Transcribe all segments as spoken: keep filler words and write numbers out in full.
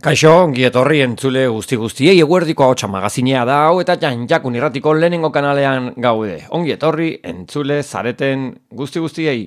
Kaixo, ongi etorri entzule guzti guztiei eguerdiko ahotsa magazinea da hau eta Janjakun irratiko lehenengo kanalean gaude. Ongi etorri entzule zareten guzti guztiei.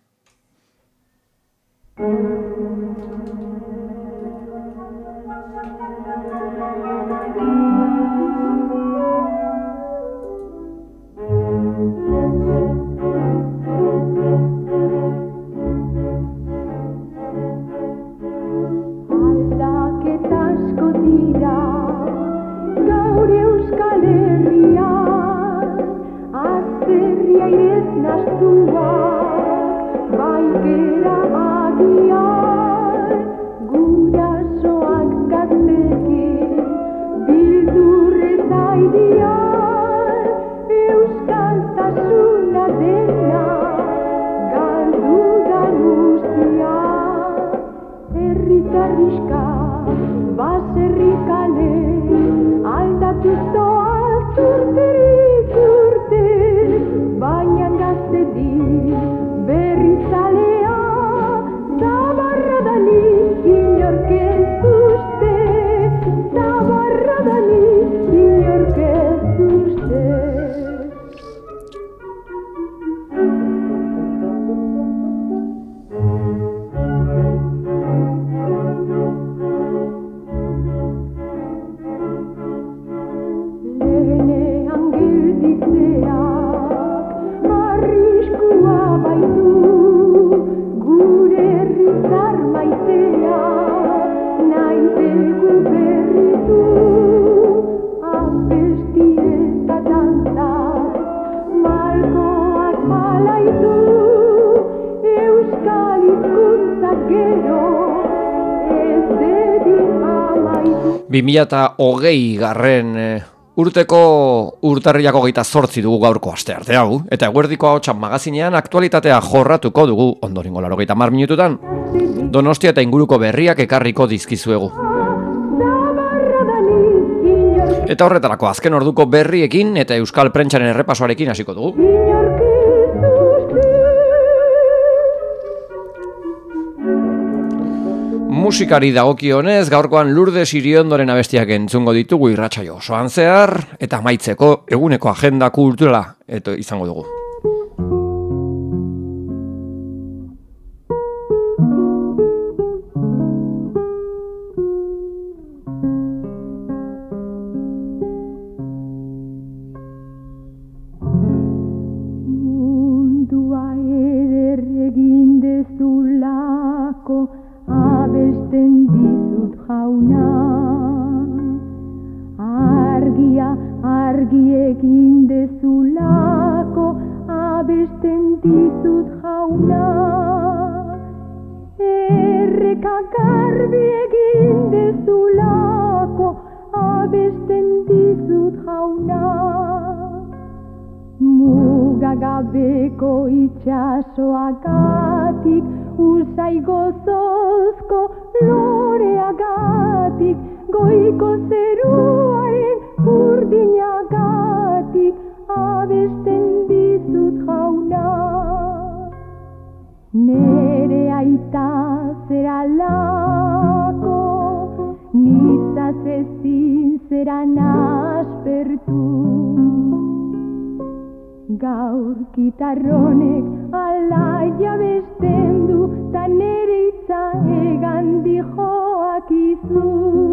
bi mila hogei garren urteko urtarrilako hogeita zortzi dugu gaurko astearte hau, eta eguerdiko ahotsa magazinean aktualitatea jorratuko dugu ondorengo laurogeita hamar minututan. Donostia eta inguruko berriak ekarriko dizkizuegu. Eta horretarako azken orduko berriekin eta euskal prentsaren errepasoarekin hasiko dugu. Musikari dagokionez, gaurkoan Lourdes Iriondoren abestiak entzungo ditugu irratsaio osoan zehar, eta amaitzeko eguneko agenda kulturala eto izango dugu. Mundua eder egin dezulako abesten dizut jauna, argia argi egin dezulako abesten dizut jauna, erreka garbi egin dezulako abesten dizut jauna, mugagabeko itxasoagatik usai gozozko loreagatik, goiko zeruaren urdinagatik, abesten dizut jauna. Nere aita zeralako, nitzaz ezin zeran aspertu, gaur gitarronek alaia besten du, ta nere itza egan dijoak izu.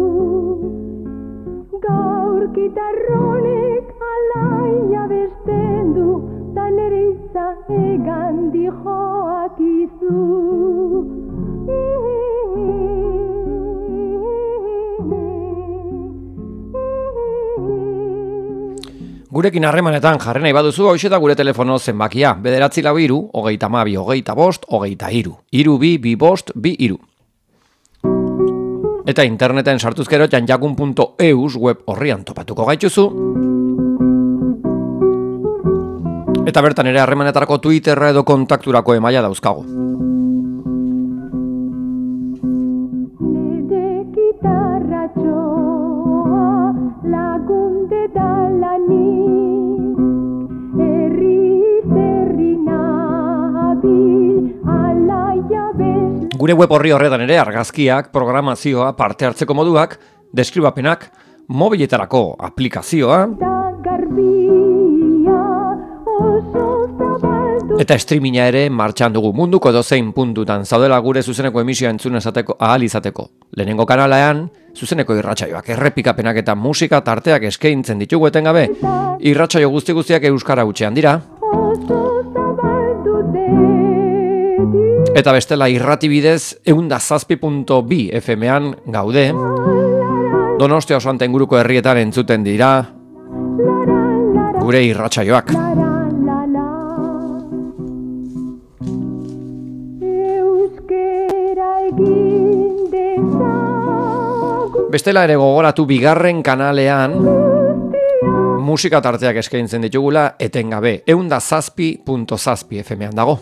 Gaur gitarronek alaia besten du, ta nere itza egan dijoak izu. Gurekin harremanetan jarri nahi baduzu, hauxe da gure telefono zenbakia, bederatzi lau hiru, hogeita hamabi, hogeita bost, hogeita hiru, hiru bi, bi bost, bi hiru. Eta interneten sartuzkero janjakun puntu eus web horrian topatuko gaituzu. Eta bertan ere harremanetarako Twitterra edo kontakturako emaila dauzkago. Gure web horri horretan ere argazkiak, programazioa, parte hartzeko moduak, deskribapenak, mobiletarako aplikazioa eta streaminga ere martxan dugu. Munduko edozein puntutan zaudela gure zuzeneko emisioa entzun esateko ahal izateko. Lehenengo kanalean zuzeneko irratsaioak, errepikapenak eta musika tarteak eskaintzen ditugu etengabe. Irratsaio guzti guztiak euskara hutsean dira. Eta bestela irrati bidez ehun eta zazpi puntu bi F M-an gaude. Donostia oso inguruko herrietan entzuten dira gure irratsaioak. Bestela ere gogoratu bigarren kanalean musika tarteak eskaintzen ditugula etengabe. ehun eta zazpi puntu zazpi F M-an dago.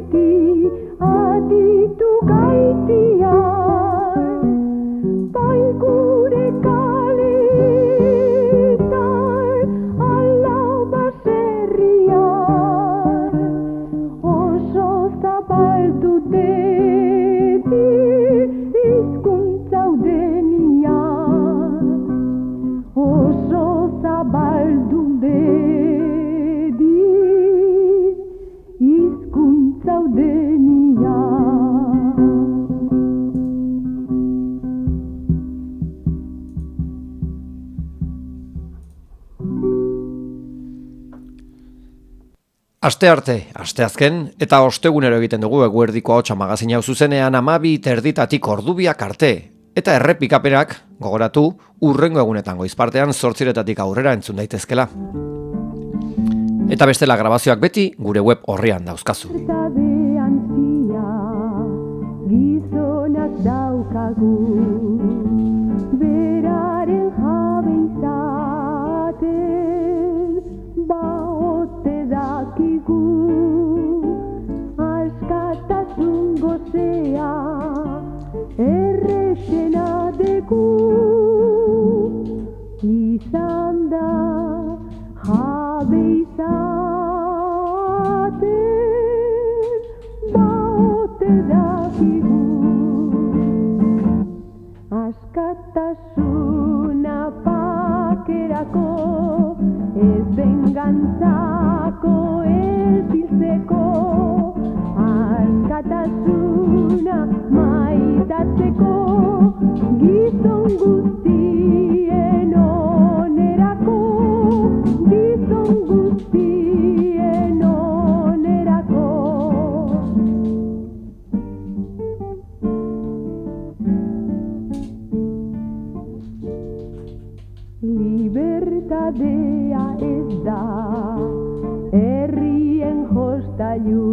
Aste arte, aste azken, eta ostegunero egiten dugu eguerdiko ahotsa magazin hau zuzenean amabi terditatik ordubiak arte. Eta errepikapenak, gogoratu, hurrengo egunetan goizpartean zortziretatik aurrera entzun daitezkela. Eta bestela grabazioak beti gure web horrian dauzkazu. Gizonak daukagu, beraren jabe izaten, baote dakigu, askatasun gozea, errexena dugu, izan da jabe izaten, baote dakigu. Askatasuna pakerako, ez bengantzako, ez hiltzeko. Askatasuna maitatzeko, gizon guztien onerako, gizon guztien onerako. Libertadea ez da herrien jostailu,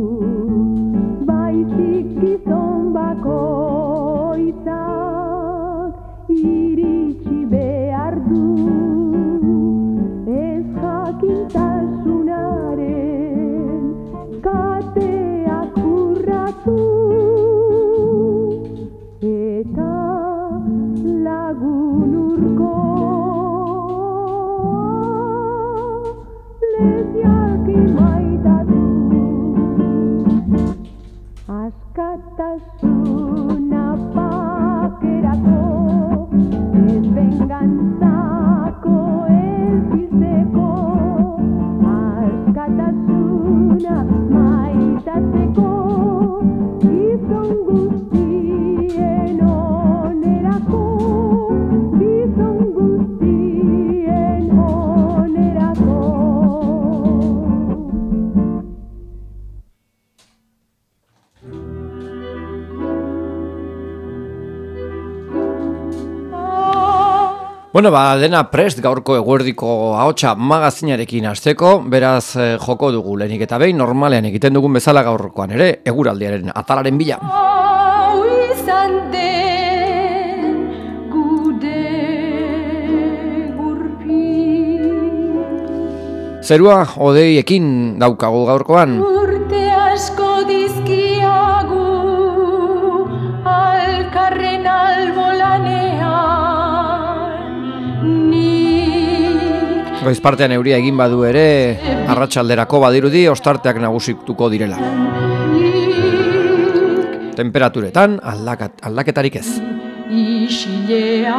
baizik gizon bakoitzak iritsi behar du, ez jakintasunaren kateak urratu, eta lagun urko askatasuna pakerako, ez bengantzako, ez hiltzeko. Askatasuna maitatzeko, gizon guztien onerako, gizon guztien onerako. Bueno, ba, dena prest gaurko eguerdiko ahotsa magazinarekin hasteko, beraz eh, joko dugu lehenik eta behin normalean egiten dugun bezala gaurkoan ere, eguraldiaren atalaren bila. Hau izan den gude gurpil, Zerua hodeiekin daukagu gaurkoan. urte asko dizkiagu alkarren albolanean, nik Goizpartean euria egin badu ere, arratsalderako badirudi ostarteak nagusituko direla. nik Temperaturetan aldakat, aldaketarik ez. Isilea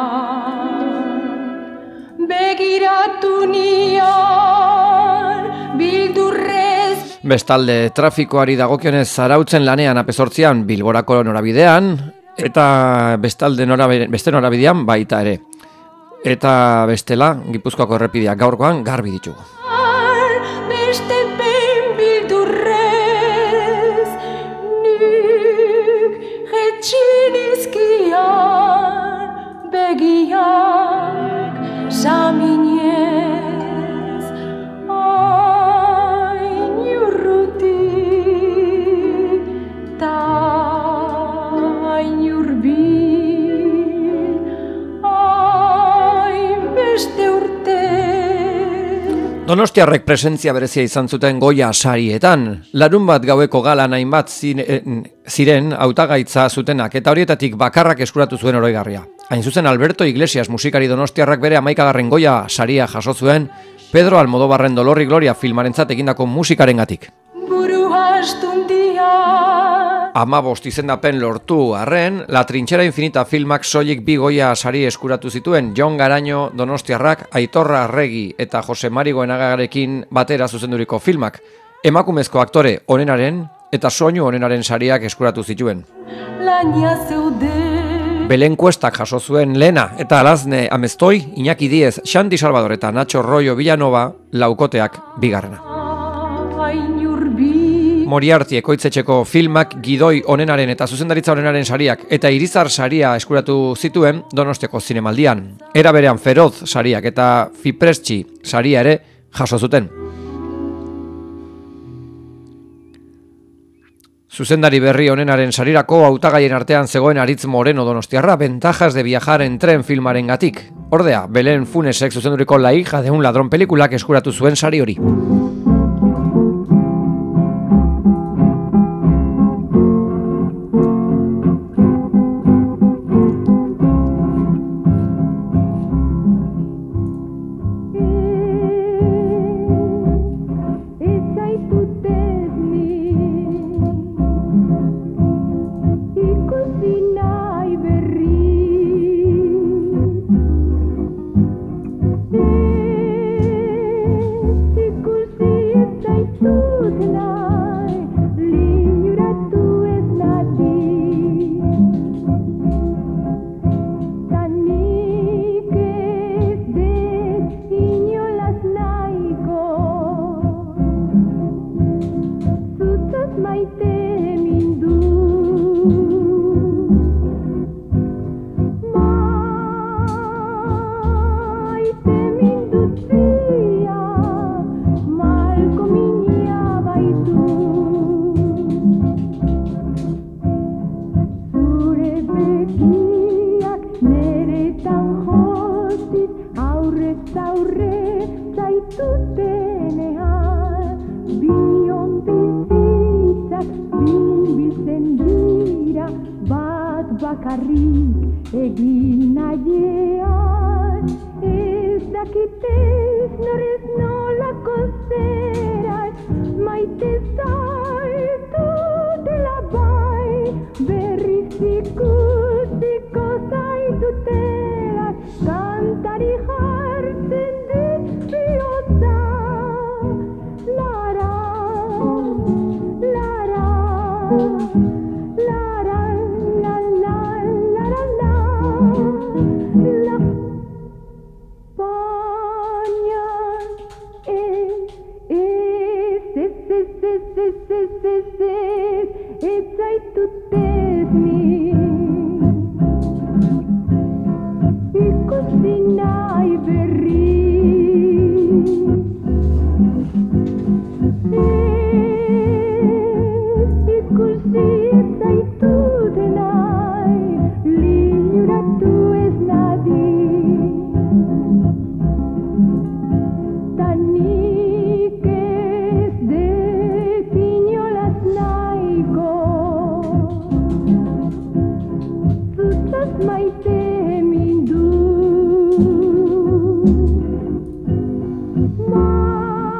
begiratu nian bildurrez. Bestalde, trafikoari dagokionez zarautzen lanean apezortzian Bilborako norabidean, eta bestalde norabidean, beste norabidean baita ere. Eta bestela, Gipuzkoako errepideak gaurkoan garbi ditugu. Beste behin bildurrez nik jetxinizkian begiak saminez hain urruti ta hain urbil hain beste urte. Donostiarrek presentzia berezia izan zuten Goya sarietan. Larun bat gaueko galan hainbat ziren hautagaitza zutenak eta horietatik bakarrak eskuratu zuen oroigarria. Hain zuzen Alberto Iglesias musikari donostiarrak bere hamaikagarren Goya saria jaso zuen Pedro Almodóvarren Dolor y Gloria filmarentzat egindako musikarengatik. Buru astundia Hamabost izendapen lortu arren, La Trinchera Infinita filmak soilik bi Goya sari eskuratu zituen Jon Garaño donostiarrak, Aitor Arregi eta Jose Mari Goenagarekin batera zuzenduriko filmak. Emakumezko aktore onenaren eta soinu onenaren sariak eskuratu zituen. laina zeude Belen Kuestak jaso zuen Lena eta Alazne Amestoi, Iñaki Diez, Xanti Salvador eta Nacho Rollo Villanova laukoteak bigarrena. hain urbil Moriarty ekoitzetxeko filmak gidoi onenaren eta zuzendaritza onenaren sariak eta Irizar saria eskuratu zituen Donostiako zinemaldian. Era berean Feroz sariak eta Fipresci saria ere jaso zuten. Zuzendari berri onenaren sarirako hautagaien artean zegoen Aritz Moreno donostiarra Ventajas de viajar en tren filmarengatik. Ordea, Belen Funesek zuzenduriko La hija de un ladrón pelikulak eskuratu zuen sari hori.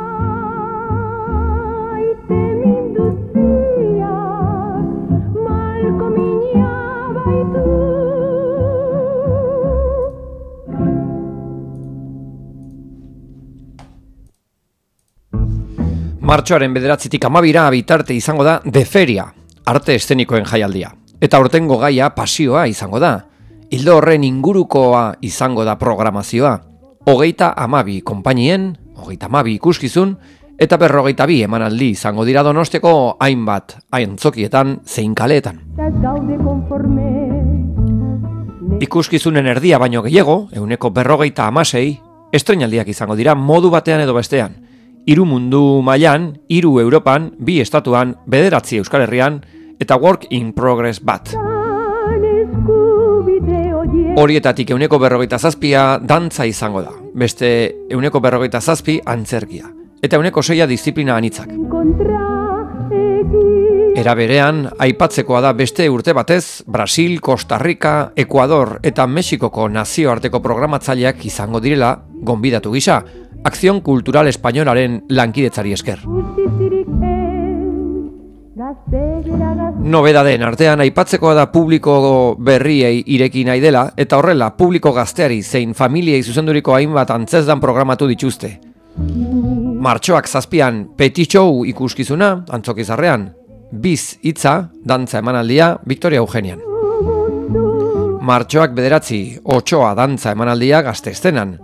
Maite mindutzia, Martxoaren bederatzitik amabira bitarte izango da De Feria, arte eszenikoen jaialdia. Eta urtengo gaia pasioa izango da. Ildo horren ingurukoa izango da programazioa. Hogeita amabi konpainien, hogeita amabi ikuskizun, eta berrogeita bi emanaldi izango dira Donostiako hainbat antzokietan zein kaleetan. Ikuskizunen erdia baino gehiago, ehuneko berrogeita hamasei, estreinaldiak izango dira modu batean edo bestean. Hiru mundu mailan, hiru Europan, bi estatuan, bederatzi Euskal Herrian, eta work in progress bat. Horietatik ehuneko berrogeita zazpia dantza izango da, beste ehuneko berrogeita zazpi antzerkia, eta ehuneko seia disiplina anitzak. Era berean, aipatzekoa da beste urte batez, Brasil, Costa Rica, Ecuador eta Mexikoko nazioarteko programatzaileak izango direla gonbidatu gisa, Akzion Kultural Espainolaren lankidetzari esker. Nobedadeen artean aipatzekoa da publiko berriei ireki nahi dela, eta horrela publiko gazteari zein familiei zuzenduriko hainbat antzezdan programatu dituzte. Martxoak zazpian Petit Show ikuskizuna, Antzokizarrean, Biz hitza, dantza emanaldia, Victoria Eugenian. Martxoak bederatzi, Otsoa dantza emanaldia Gazte-Eszenan.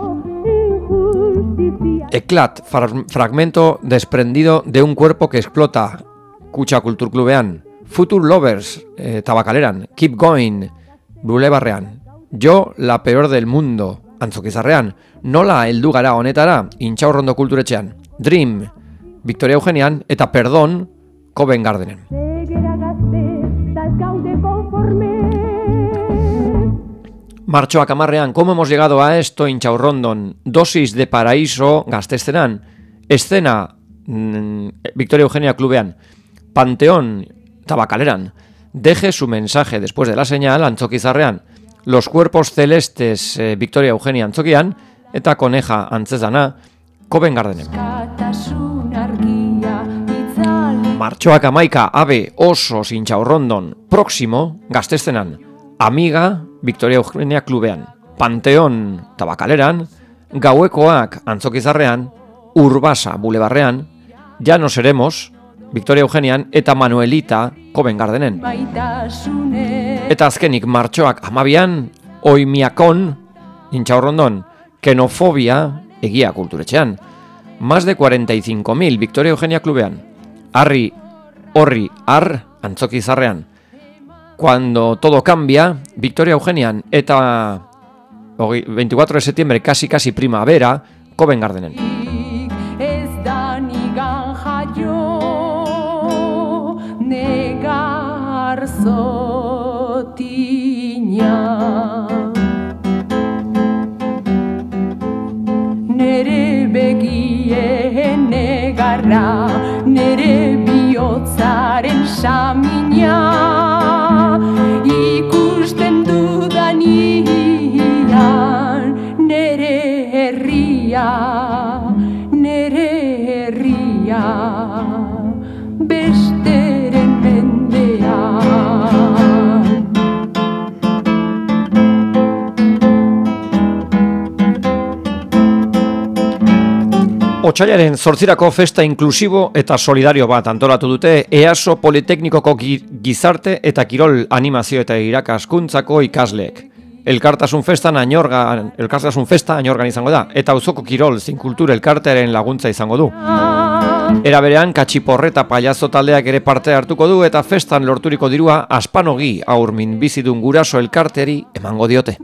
Eklat, fragmento desprendido de un cuerpo que explota, Kutxa Kulturklubean. Future Lovers, eh, Tabakaleran. Keep Going, Bulebarrean. Yo, la peor del mundo, Antzokizarrean. Nola heldu gara honetara, Intxaurrondo Kulturetxean. Dream, Victoria Eugenian, eta Perdón, Covent Gardenen. Martxoak amarrean, ¿cómo hemos llegado a esto? Intxaurrondon, Dosis de Paraíso, Gazte-Eszenan. Escena, mmm, Victoria Eugenia Klubean. Panteón, Tabakaleran. Deje su mensaje después de la señal, Antzokizarrean. Los cuerpos celestes, eh, Victoria Eugenia Antzokian. Eta Koneja antzezana, Covent Gardenen. Martxoak amaika, Abe, Oso, Intxaurrondon. Próximo, Gazte-Eszenan. Amiga, Victoria Eugenia Klubean. Panteón, Tabakaleran. Gauekoak, Antzokizarrean. Urbasa, Bulebarrean. Ya no seremos, Victoria Eugenian, eta Manuelita, Covent Gardenen. Eta azkenik martxoak amabian, Oimiakon, Intxaurrondon, Kenofobia, Egia Kulturetxean. Más de cuarenta y cinco mil, Victoria Eugenia Klubean. Arri, Horri, Ar, Antzokizarrean. Cuando todo cambia, Victoria Eugenian, eta veinticuatro de septiembre, casi casi primavera, Covent Gardenen. Nere begien negarra, nere bihotzaren samina, ikusten dudanian, nere herria, nere herria, besteren mendean. Otsailaren zortzirako festa inklusibo eta solidario bat antolatu dute EASO Politeknikoko gizarte eta kirol animazio eta irakaskuntzako ikasleek. Elkartasun festan añorgan, elkartasun festa añorgan izango da, eta auzoko kirol zein kultura elkartearen laguntza izango du. Era berean, Katxiporreta Pailazo taldeak ere parte hartuko du eta festan lorturiko dirua Aspanogi aurmin bizidun guraso elkarteari emango diote.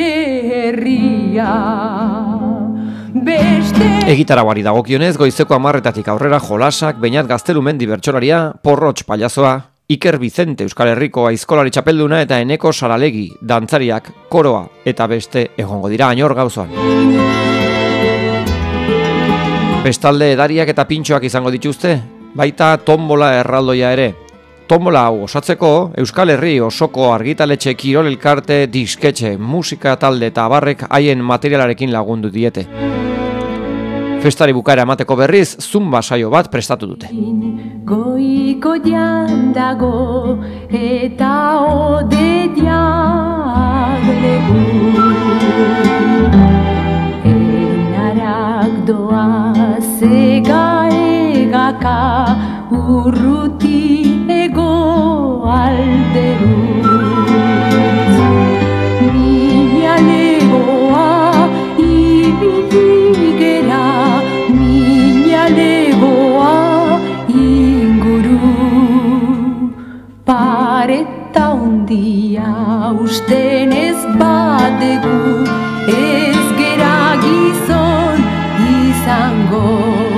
Egitarauari dagokionez, goizeko hamarretatik aurrera jolasak, Beñat Gaztelumendi bertsolaria, Porrotx Pailazoa, Iker Vicente Euskal Herriko aizkolari txapelduna eta Eneko Saralegi dantzariak, koroa eta beste egongo dira Añorga auzoan. Bestalde edariak eta pintxoak izango dituzte, baita tombola erraldoia ere. Tombola hau osatzeko, Euskal Herri osoko argitaletxe kirol elkarte, disketxe, musika talde eta abarrek haien materialarekin lagundu diete. Festari bukaera emateko berriz, zumba saio bat prestatu dute. Goiko jandago eta ode diaglegu, enarak doa zega ega urruti ego alderuz. Mila legoa ibili gera, mila legoa inguru. Pareta hundia usten ez badegu, ez gera gizon izango.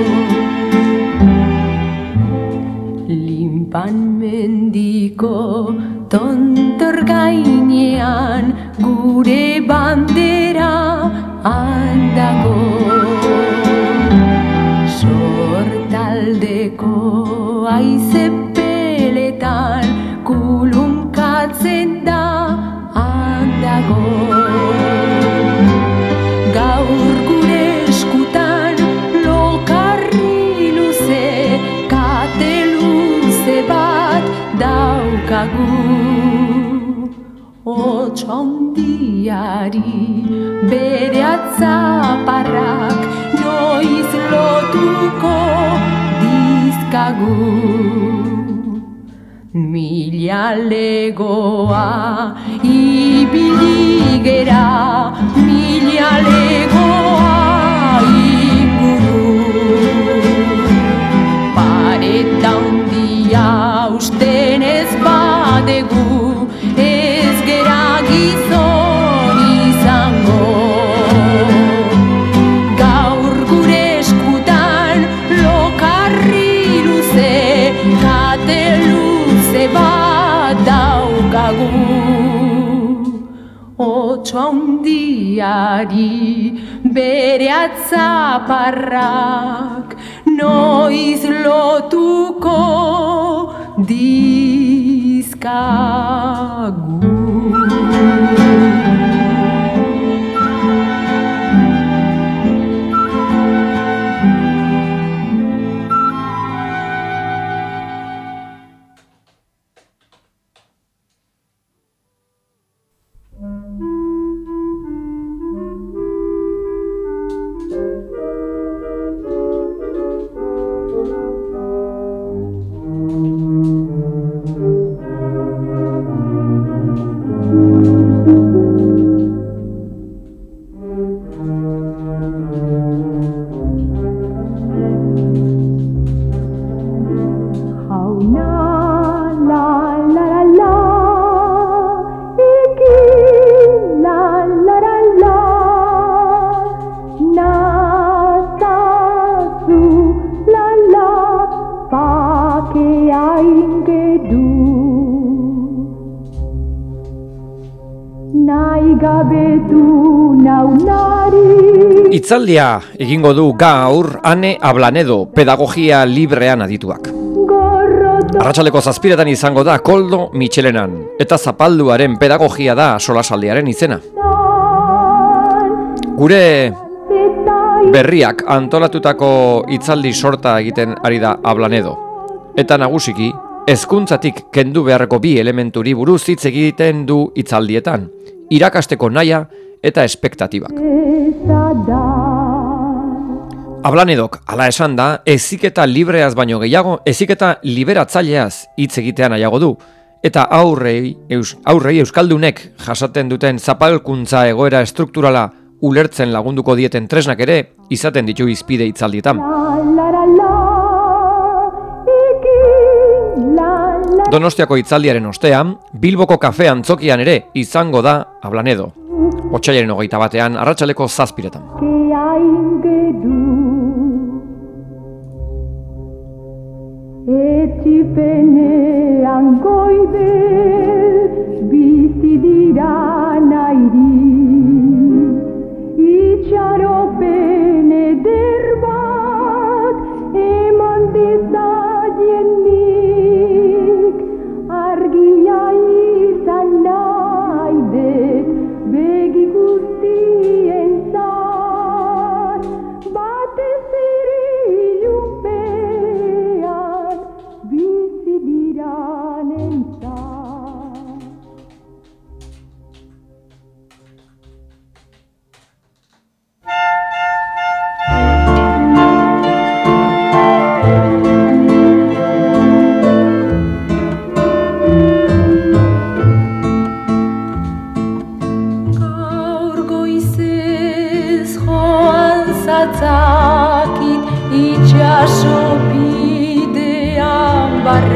Limpan mendiko tontor gainean gure bandera handago. Sortaldeko haize peletan kulunkatzen da handago. Gaur gure eskutan lokarri luze, kate luze bat daukagu. Hots handiari bere atzaparrak noiz lotuko dizkagu. Mila legoa ibili gera, mila legoa inguru. Pareta handia usten ez badegu, ez gera gizon izango. Gaur gure eskutan lokarri luze, kate luze bat daukagu. Hots handiari bere atzaparrak noiz lotuko dizkagu. Itzaldia egingo du gaur Ane Ablanedo, pedagogia librean adituak. Arratsaleko zazpiretan izango da Koldo Mitxelenan, eta zapalduaren pedagogia da solasaldiaren izena. Gure berriak antolatutako itzaldi sorta egiten ari da Ablanedo. Eta nagusiki, hezkuntzatik kendu beharreko bi elementuri buruz hitz egiten du itzaldietan, irakasteko nahia eta espektatibak. Ablanedok, hala esan da, heziketa libreaz baino gehiago, heziketa liberatzaileaz hitz egitea nahiago du, eta aurrei, eus, aurrei euskaldunek jasaten duten zapalkuntza egoera estrukturala ulertzen lagunduko dieten tresnak ere izaten ditu hizpide hitzaldietan. Donostiako hitzaldiaren ostean, Bilboko kafe antzokian ere izango da Ablanedo. Otsailaren hogeita batean, arratsaleko zazpiretan. Etxipenean goide bizi dira nairi, itxaropen eder bat eman dezaienik, argia izan nahi dut begi guztientzat, batez ere ilunpean bizi diranentzat.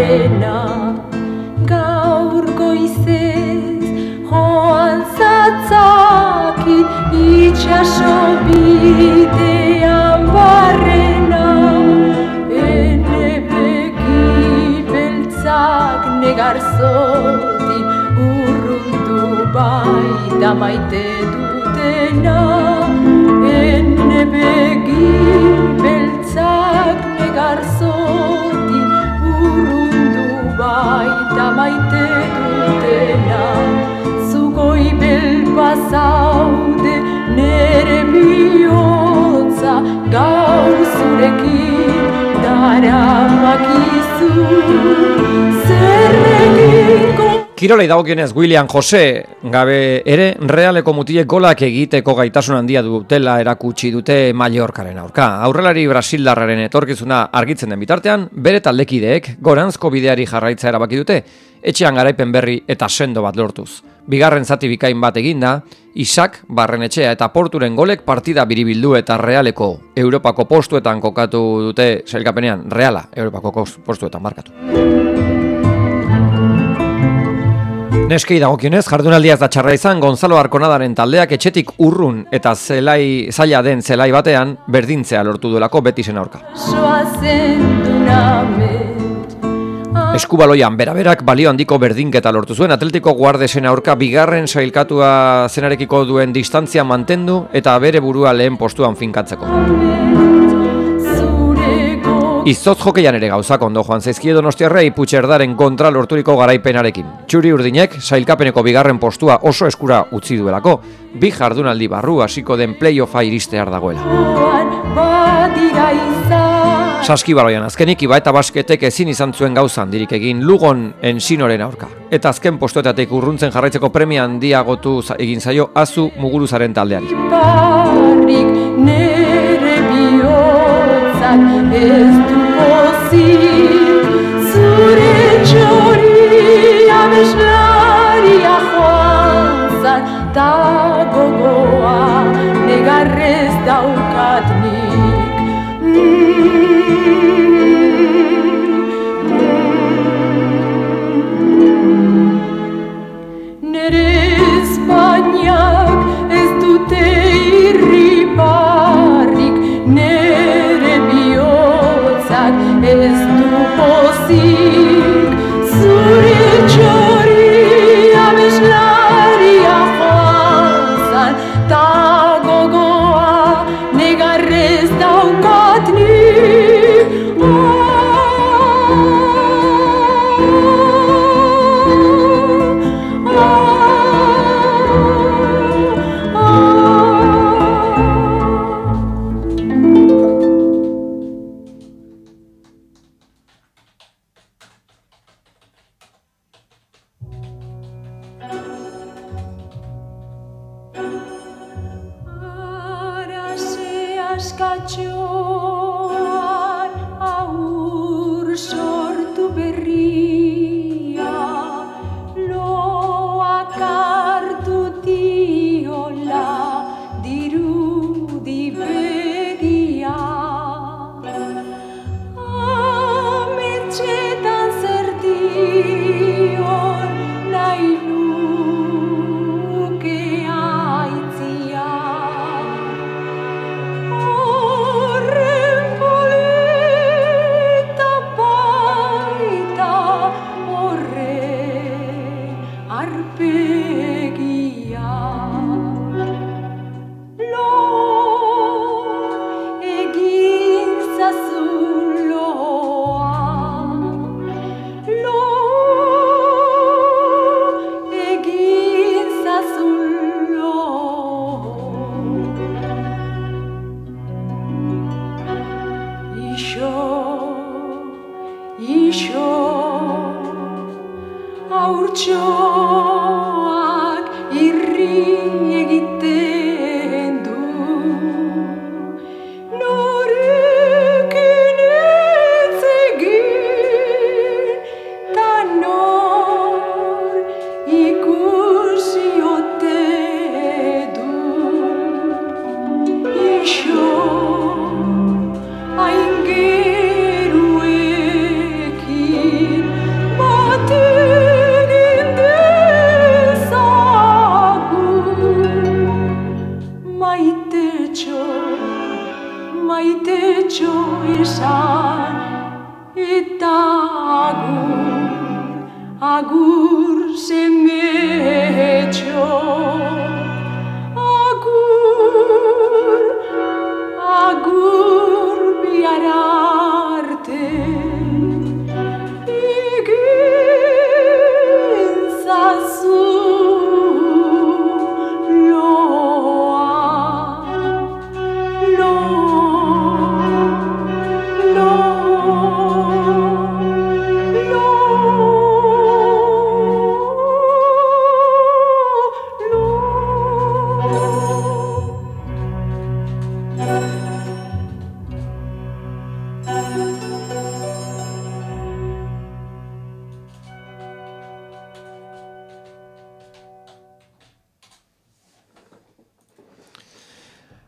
barrena gaur goizez joan zatzakit itxaso bidean barrena ene begi beltzak negarzoti urrundu baita maite dutena ene begi beltzak negarzoti urrundu baita maite dutena zugoi belpazaude nere bihotza gaur zurekin daramakizu zer egingo. Kirolei dagokionez William Jose gabe ere Realeko mutilek golak egiteko gaitasun handia dutela erakutsi dute Mallorcaren aurka. Aurrelari brasildarraren etorkizuna argitzen den bitartean, bere taldekideek goranzko bideari jarraitza erabaki dute, etxean garaipen berri eta sendo bat lortuz. Bigarren zati bikain bat eginda, Isak, Barrenetxea eta Porturen golek partida biribildu eta Realeko Europako postuetan kokatu dute sailkapenean, Reala Europako postuetan markatu. Neskei dagokionez, jardunaldiaz da txarra izan, Gonzalo Arkonadaren taldeak etxetik urrun eta zelai zaila den zelai batean berdintzea lortu duelako Betisen aurka. Eskubaloian beraberak balio handiko berdinketa lortu zuen, Atletiko Guardesen aurka bigarren sailkatua zenarekiko duen distantzia mantendu eta bere burua lehen postuan finkatzeko. Izotz jokeian ere gauzak ondo joan zaizkie Donostiarrei Puigcerdaren kontra lorturiko garaipenarekin. Txuri urdinek sailkapeneko bigarren postua oso eskura utzi duelako, bi jardunaldi barru hasiko den playoffa iristear dagoela. Saskibaloian azkenik Iba eta Basketek ezin izan zuen gauza handirik egin Lugon Ensinoren aurka. Eta azken postuetatik urruntzen jarraitzeko premia handiagotu egin zaio Azu Muguruzaren taldeari. Ez du pozik zure txori abeslaria joan zan ta gogoa negarrez daukat nik. Nere Espainiak ez dute irribarrik nere bihotzak ez du pozik zure txori abeslaria joan zan ta gogoa negarrez daukat nik. Askatxoan aur sortu berria loak hartu diola dirudi begia ametxetan zer dion nahi nuke aitzia. Horre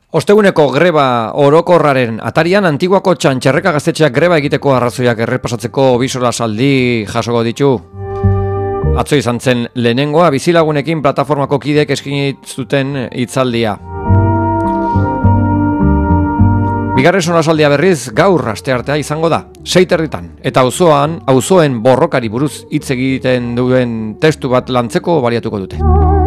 Osteguneko greba orokorraren atarian Antiguako Txantxerreka gaztetxeak greba egiteko arrazoiak errepasatzeko bisola saldi jasoko ditu. Atzo izan zen lehenengoa bizilagunekin plataformako kideek eskaini zuten hitzaldia. Bigarren solasaldia berriz gaur asteartea izango da, seiterritan, eta auzoan, auzoen borrokari buruz hitz egiten duen testu bat lantzeko baliatuko dute.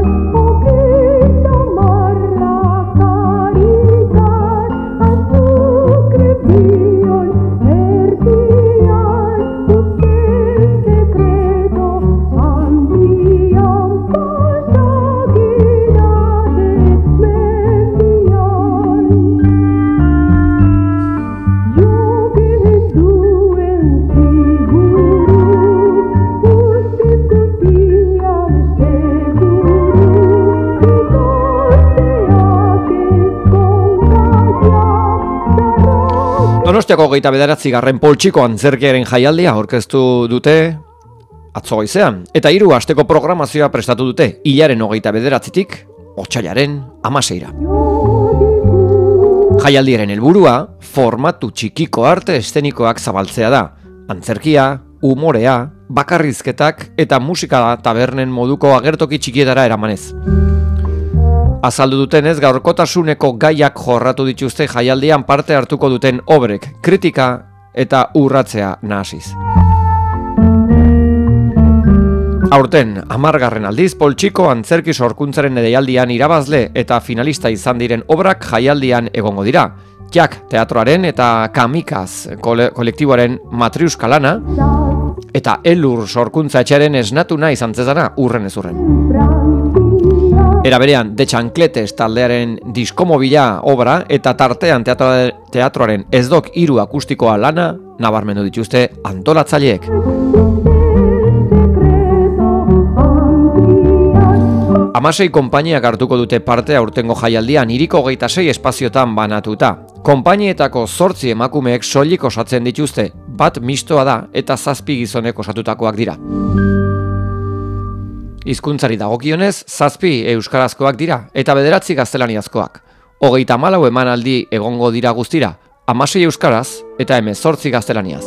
Donostiako hogeita bederatzi garren poltsiko antzerkiaren jaialdia aurkeztu dute atzo goizean, eta hiru asteko programazioa prestatu dute hilaren hogeita bederatzitik otsailaren hamaseira. Jaialdiaren helburua formatu txikiko arte eszenikoak zabaltzea da, antzerkia, umorea, bakarrizketak eta musika tabernen moduko agertoki txikietara eramanez. Azaldu dutenez, gaurkotasuneko gaiak jorratu dituzte jaialdian parte hartuko duten obrek, kritika eta urratzea nahasiz. Aurten, hamargarren aldiz, poltsiko antzerki sorkuntzaren deialdian irabazle eta finalista izan diren obrak jaialdian egongo dira. Jak teatroaren eta Kamikaz kolektiboaren Matriuska lana eta Elur sorkuntza etxearen esnatu nahi zantzezana urren ez urren. Era berean, De Chancletes taldearen diskomobila obra eta tartean teatroaren ezdok hiru akustikoa lana nabarmendu dituzte antolatzaileek. Hamasei konpainiak hartuko dute parte aurtengo jaialdian hiriko hogeita sei espaziotan banatuta. Konpainietako zortzi emakumeek soilik osatzen dituzte, bat mistoa da eta zazpi gizonek osatutakoak dira. Hizkuntzari dagokionez, zazpi euskarazkoak dira eta bederatzi gaztelaniazkoak. Hogeita hamalau emanaldi egongo dira guztira, hamasei euskaraz eta hemezortzi gaztelaniaz.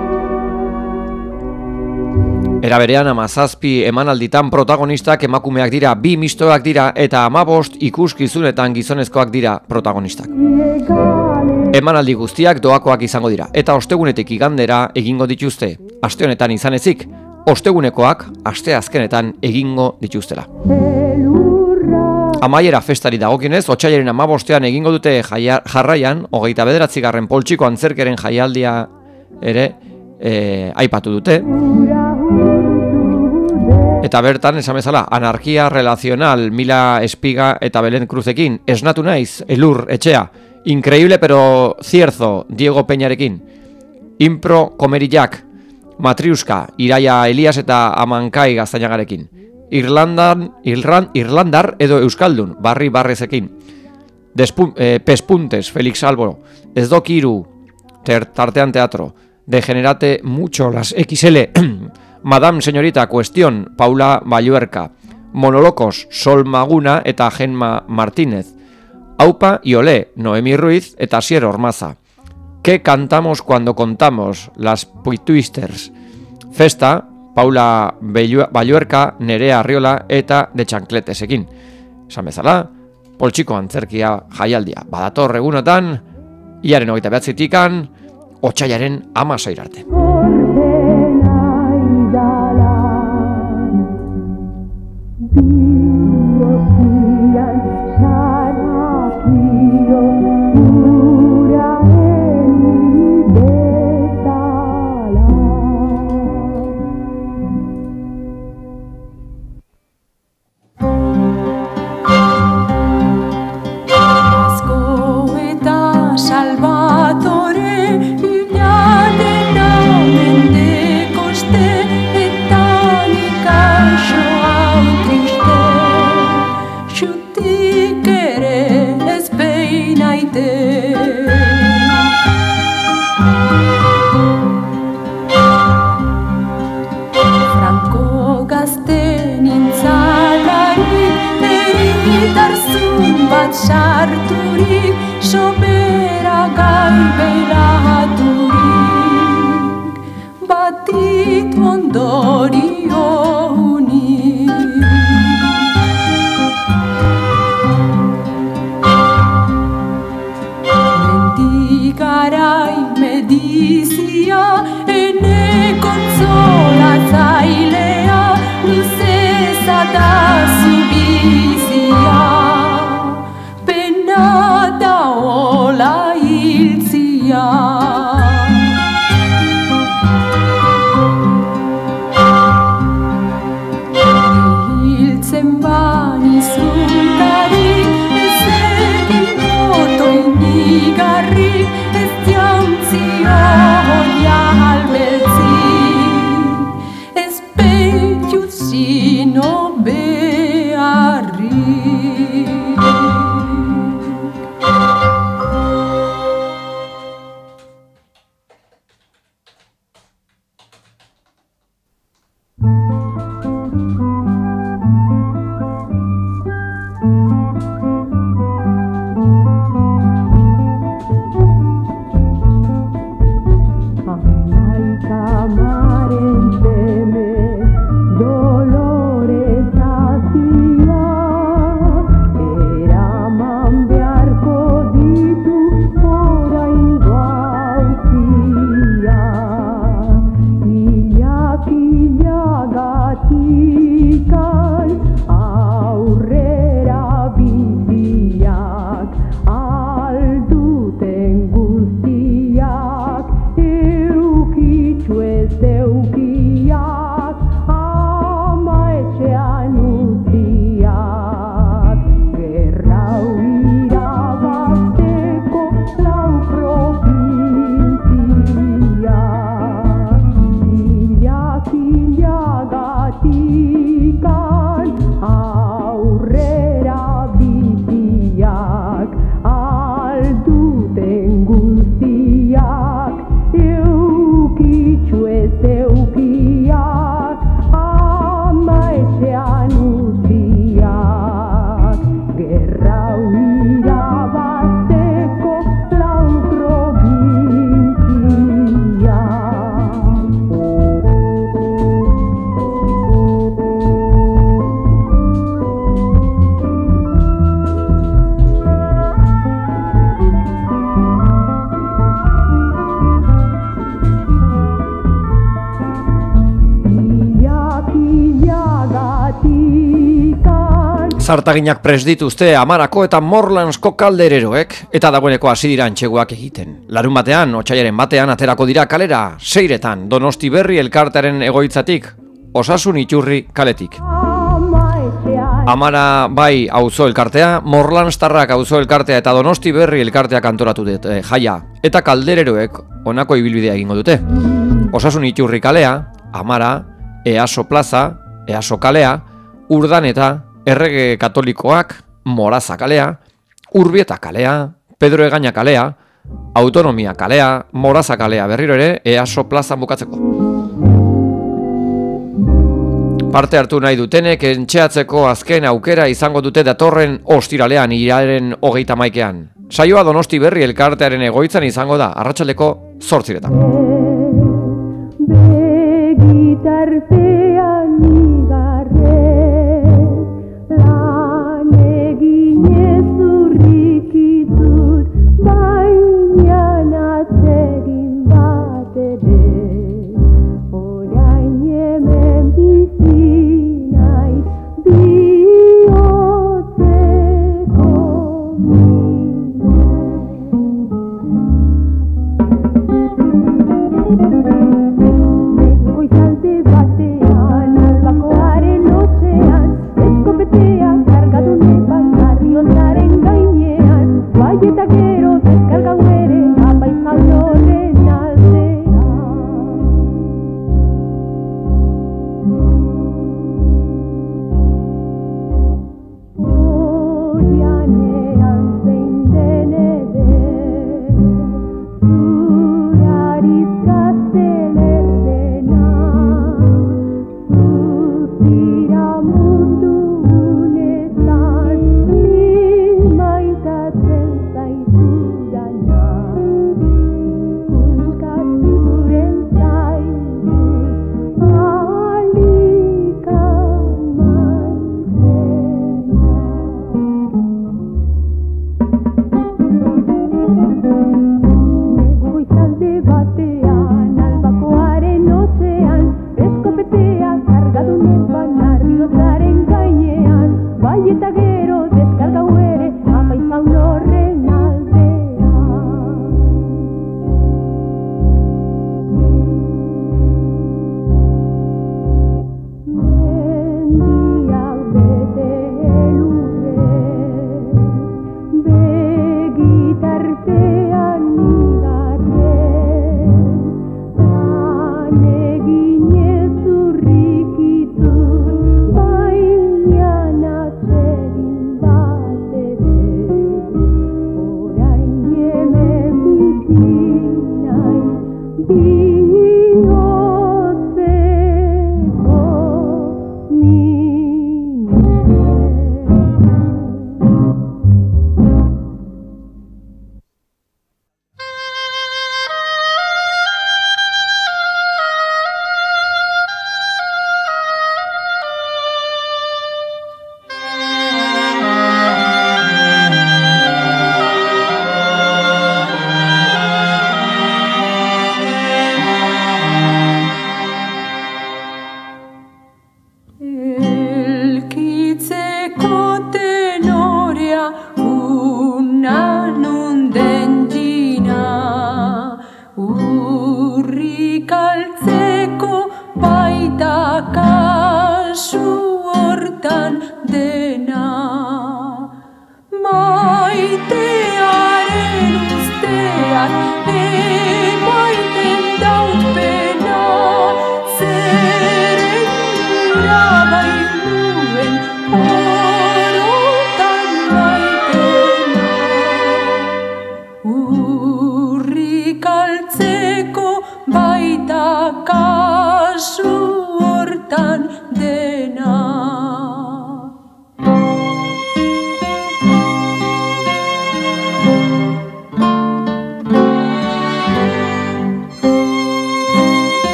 Era berean hamazazpi emanalditan protagonistak emakumeak dira, bi mistoak dira eta hamabost ikuskizunetan gizonezkoak dira protagonistak. Emanaldi guztiak doakoak izango dira eta ostegunetik igandera egingo dituzte. Aste honetan izan ezik, ostegunekoak aste azkenetan egingo dituztela. Amaiera festari dagokionez, otsailaren hamabostean egingo dute jaia, jarraian, hogeita bederatzigarren poltsiko antzerkiaren jaialdia ere e, aipatu dute. Eta bertan, esan bezala, anarkia relazional, Mila Espiga eta Belen Cruzekin, esnatu naiz, Elur etxea, increíble pero cierzo, Diego Peñarekin, impro Komerillak, Matriuska, Iraia Elias eta Amankai Gaztainagarekin. Irlandan, Irran, Irlandar edo Euskaldun, Barri Barrezekin. Despun, eh, Pespuntes, Felix Álvaro. Ezdokiru, ter, Tartean Teatro. Degenerate mucho las equis ele. Madame Señorita, Cuestión, Paula Balluerka. Monolocos, Sol Maguna eta Genma Martínez. Aupa y Olé, Noemi Ruiz eta Asier Ormaza. ¿Qué cantamos cuando contamos? Las Puitwisters. Festa, Paula Balluerka, Nerea Arriola eta De Chancletesekin. Esan bezala, poltsiko antzerkia jaialdia. Badator egunotan, iaren hogeita behatzitikan, otsailaren hamaseira arte. Salvatore, ignate nomen de sobera gaibelaturik, batit ondorionik. Mendikarai medizia, ene konsolatzailea, luzeza da zubizia, pena da ola hiltzia. Hiltzen banizuntarik, ez egin otoinigarrik, ez jantzio jalbeltzik, ez behiu zino beharrik. Zartaginak pres dituzte Amarako eta Morlansko kaldereroek, eta dagoeneko hasi dira antxeguak egiten. Larun batean, otsailaren batean, aterako dira kalera, seiretan, Donosti Berri elkartearen egoitzatik, Osasun Iturri kaletik. Amara bai auzo elkartea, Morlanstarrak auzo elkartea eta Donosti Berri elkarteak antolatu dute jaia, eta kaldereroek honako ibilbidea egingo dute. Osasun Iturri kalea, Amara, Easo plaza, Easo kalea, Urdaneta, Errege Katolikoak, Moraza kalea, Urbieta kalea, Pedro Egaña kalea, Autonomia kalea, Moraza kalea berriro ere, Easo plazan bukatzeko. Parte hartu nahi dutenek entxeatzeko azken aukera izango dute datorren ostiralean iraren hogeita maikean. Saioa Donosti Berri elkartearen egoitzan izango da, arratsaldeko zortziretan. Begitartean igarre, lan eginez urrikitut, baina atzegin bat ere, orain hemen bizi naiz bihotzeko mine. Goizalde batean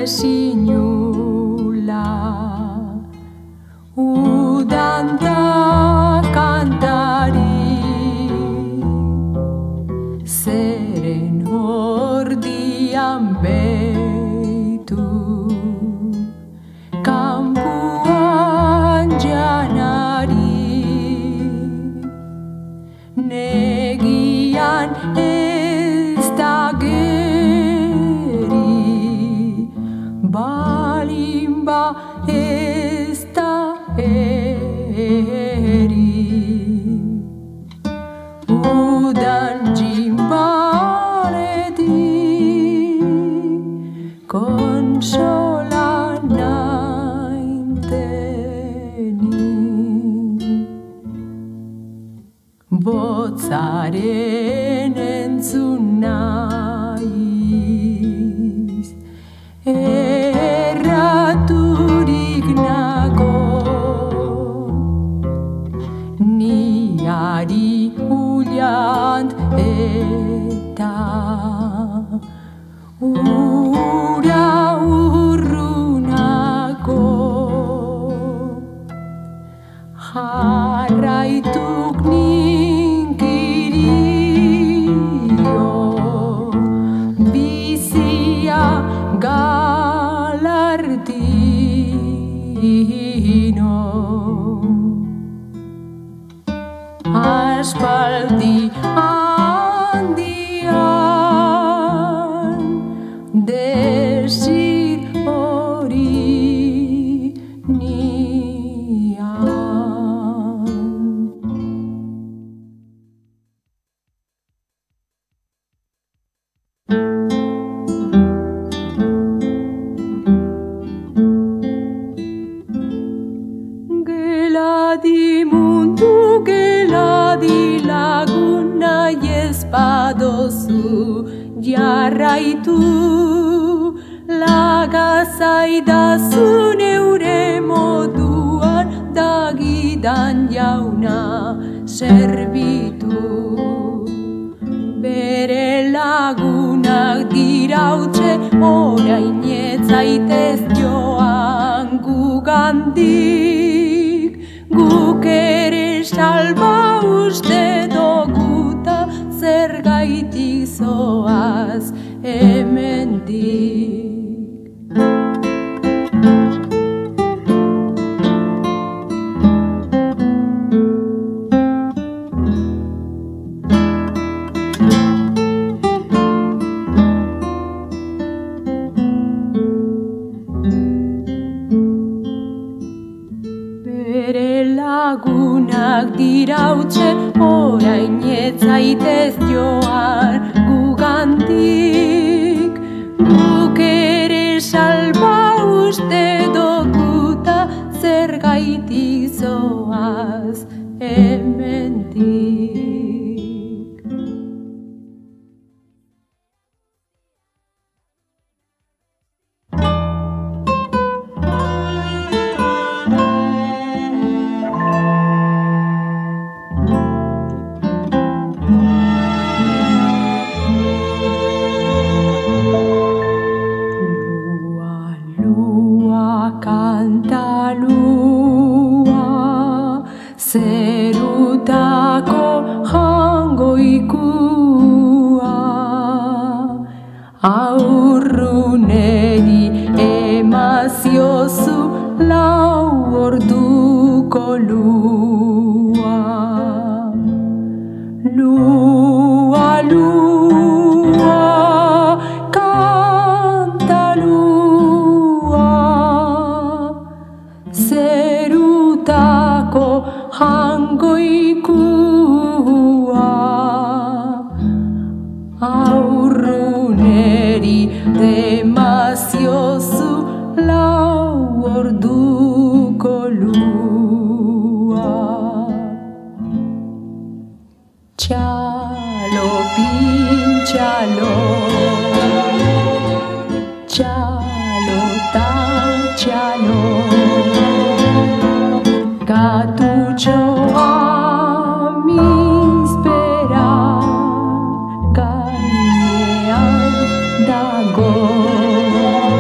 sinula udanta kantari zeren ordian beitu kampuan janari negian ez da geri balimba ez da eri udan jimbaledi konsola nainteni botzaren entzun naiz erraturik nago niari ulant eta ura urrunago jarraituk ninkirio bizia galardino aspaldi handian desir hori nian. Geladi mundu geladi lagun nahi ez badozu jarraitu lagazaidazu neure moduan dagidan jauna serbitu bere lagunak dirautxe orain ez zaitez joan gugandik guk ere salba uste doguta zergaitik zoaz hemendik. Bere lagunak dirautxe orain ez zaitez joan gugandik guk ere salba uste doguta zergaitik zoaz hemendik. Kantalua zerutako jangoikua aurruneri emaziozu lau orduko lua lua lua kantalua zerutako jangoikua aurruneri demaziozu lau orduko lua txalo pintxalo txalo ta txalo Gatutxoa mizpera gainean dago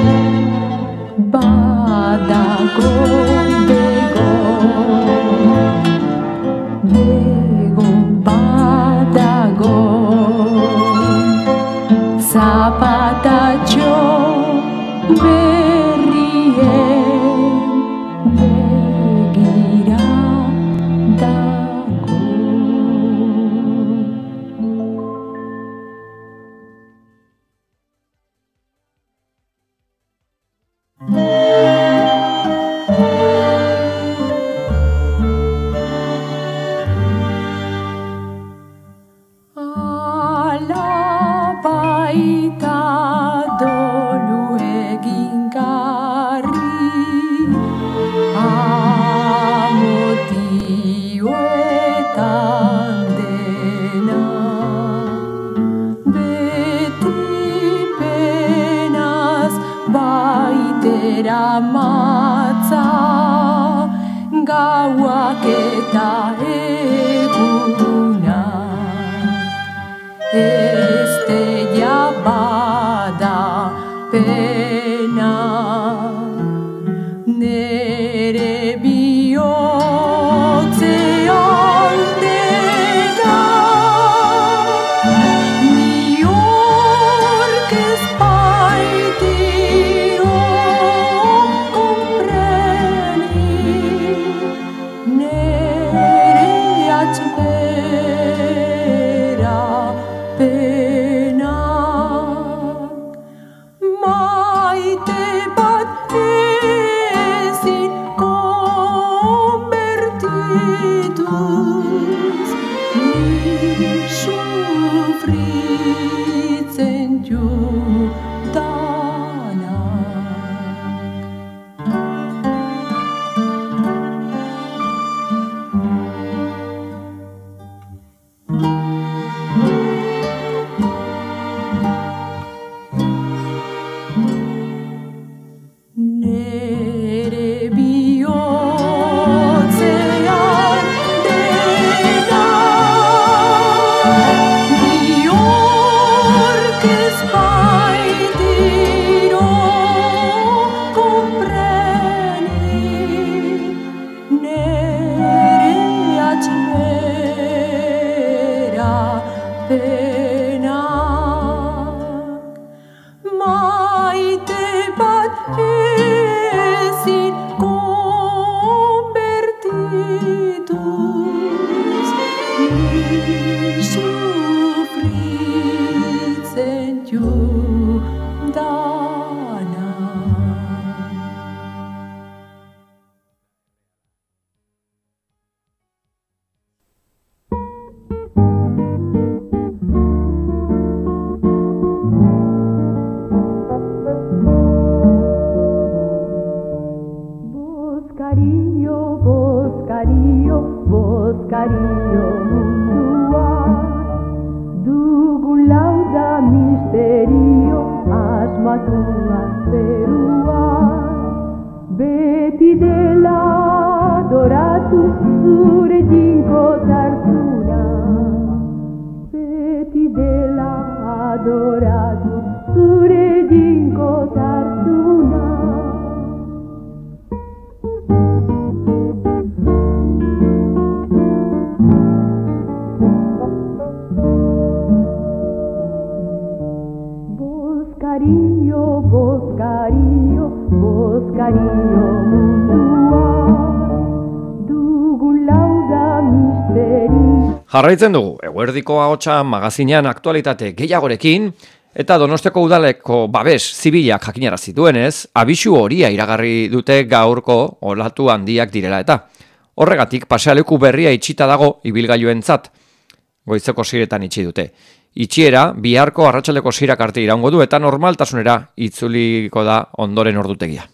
Jarraitzen dugu, eguerdiko ahotsa magazinean aktualitate gehiagorekin, eta Donostiako udaleko babes zibilak jakinarazi duenez, abisu horia iragarri dute gaurko olatu handiak direla eta. Horregatik, pasealeku berria itxita dago ibilgailuentzat. Goizeko seiretan itxi dute. Itxiera, biharko arratsaldeko seirak arte iraungo du eta normaltasunera itzuliko da ondoren ordutegia.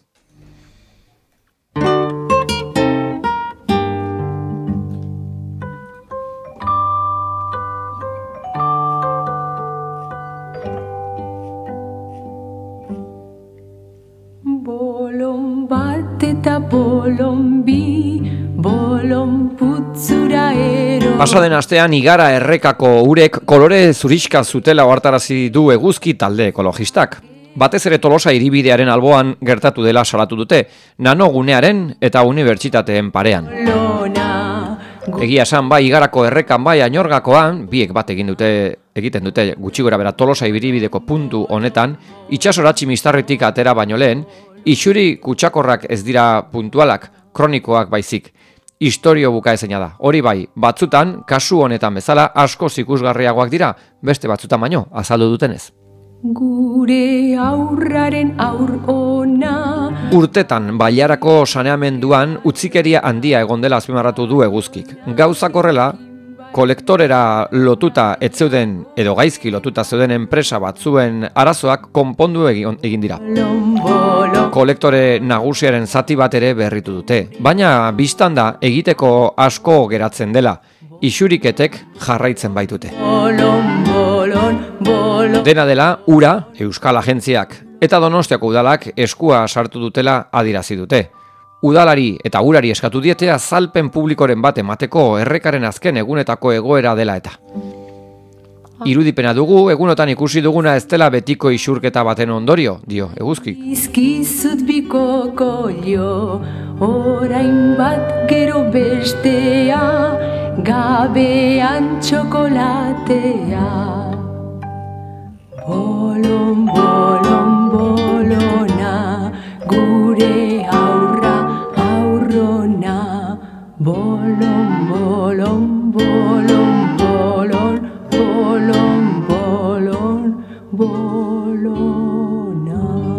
Bolon bat eta bolon bi, bolon putzura ero. Pasaden astean igara errekako urek kolore zurixka zutela ohartarazi du eguzki talde ekologistak. Batez ere Tolosa hiribidearen alboan gertatu dela salatu dute, nanogunearen eta unibertsitateen parean. Egia esan bai igarako errekan bai añorgakoan, biek bat egin dute, egiten dute gutxi gora bera Tolosa hibiribideko puntu honetan, itsasoratzi mistarritik atera baino lehen, isuri kutsakorrak ez dira puntualak, kronikoak baizik. Historio bukaezina da. Hori bai, batzutan, kasu honetan bezala, asko ikusgarriagoak dira, beste batzutan baino, azaldu dutenez. Gure aurraren aur ona. Urtetan, bailarako saneamenduan utzikeria handia egon dela azpimarratu du Eguzkik. Gauzak horrela, kolektorera lotuta ez zeuden edo gaizki lotuta zeuden enpresa batzuen arazoak konpondu egin dira. Kolektore nagusiaren zati bat ere berritu dute, baina bistan da egiteko asko geratzen dela, isuriketek jarraitzen baitute. Dena dela, ura, Euskal Agentziak eta Donostiako udalak eskua sartu dutela adierazi dute. Udalari eta urari eskatu diete azalpen publikoren bat emateko errekaren azken egunetako egoera dela eta. Irudipena dugu, egunotan ikusi duguna ez dela betiko isurketa baten ondorio, dio Eguzkik. Izkizut bikoko jo, orain bat gero bestea, gabean txokolatea. Bolon, bolon, bolona, gure aurra, aurrona. Bolon, bolon, bolon, bolon, bolon, bolon, bolona.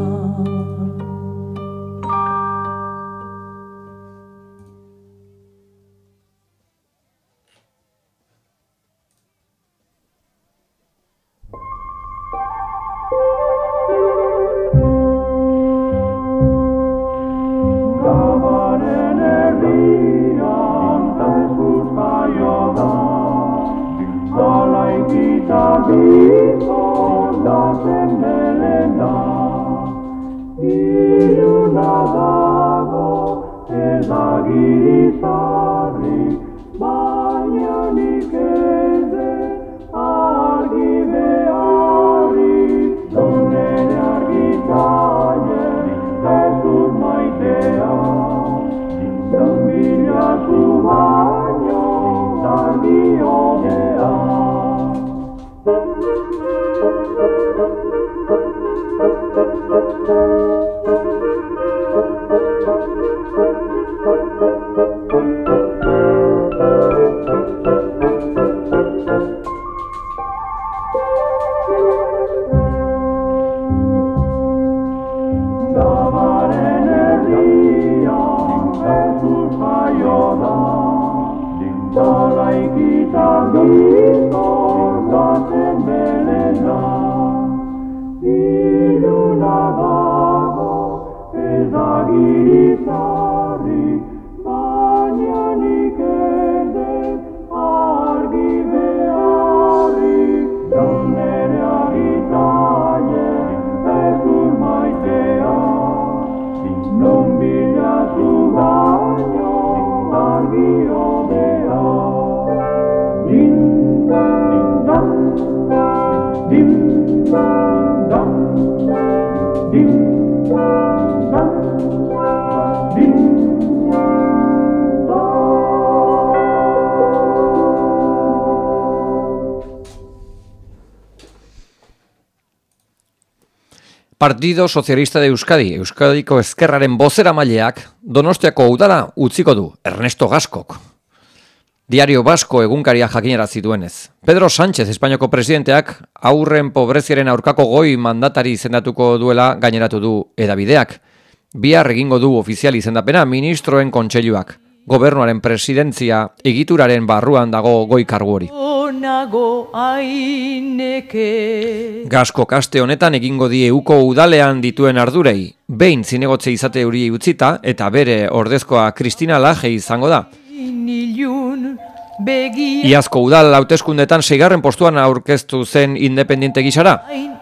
Partido Socialista de Euskadi, Euskadiko Ezkerraren bozeramaileak Donostiako udala utziko du, Ernesto Gaskok. Diario Basko egunkaria jakinarazi duenez. Pedro Sánchez, Espainiako presidenteak, haurren pobreziaren aurkako goi mandatari izendatuko duela gaineratu du edabideak. Bihar egingo du ofizial izendapena ministroen kontseiluak. Gobernuaren presidentzia egituraren barruan dago goi kargu hori. Gasko kaste honetan egingo die Euko udalean dituen ardurei, behin zinegotze izate hori utzita eta bere ordezkoa Kristina Laje izango da. Iazko udal hauteskundetan seigarren postuan aurkeztu zen independente gisara.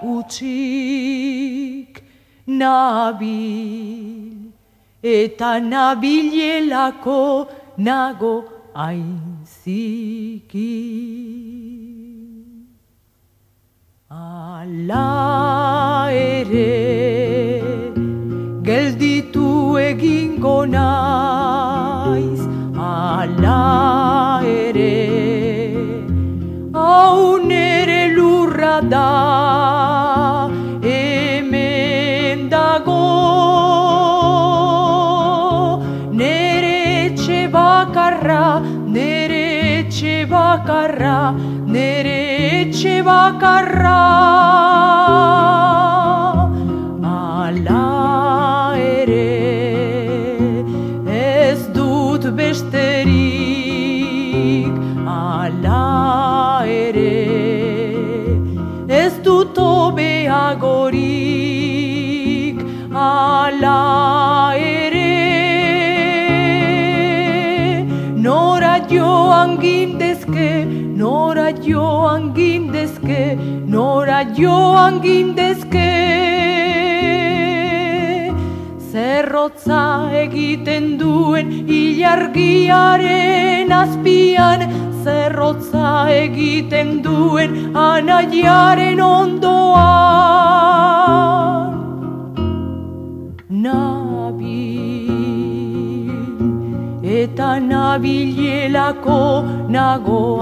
Eta nabilelako nago aintziki. Ala ere gelditu egingo naiz, ala ere hau nere lurra da, hemen dago nere etxe bakarra, nere etxe bakarra, nere etxe bakarra. Ala ere ez dut besterik, ala ere ez dut hobeagorik, ala ere nora joan gindezke, nora joan gindezke, nora joan gindezke. Zerrotza egiten duen ilargiaren azpian, zerrotza egiten duen anaiaren ondoan. Nabil eta nabilelako nago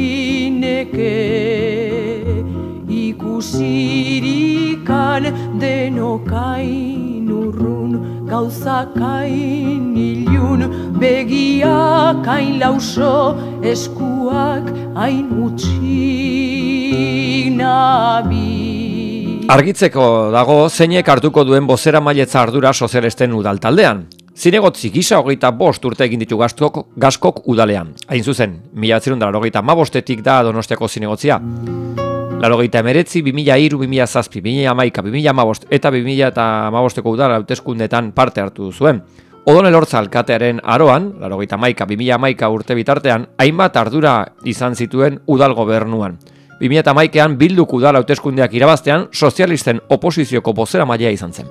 aineke, ikusirikan denokain urrun, gauzakain ilun, begiak hain lauso, eskuak hain utxik. Nabil. Argitzeko dago zeinek hartuko duen bozeramailetza ardura sozialisten udal taldean. Zinegotzi gisa hogeita bost urte egin ditu gaskok, gaskok udalean. Hain zuzen, mila bederatziehun eta laurogeita hamabostetik da Donostiako zinegotzia. Laurogeita emeretzi, bi mila hiru, bi mila zazpi, bi mila hamaika, bi mila hamabost eta bi mila hamabosteko udal hauteskundeetan parte hartu zuen. Odon Elortza alkatearen aroan, laurogeita hamaika, bi mila hamaika urte bitartean, hainbat ardura izan zituen udal gobernuan. bi mila hamaikean Bilduk udal hauteskundeak irabaztean, sozialisten oposizioko bozeramailea izan zen.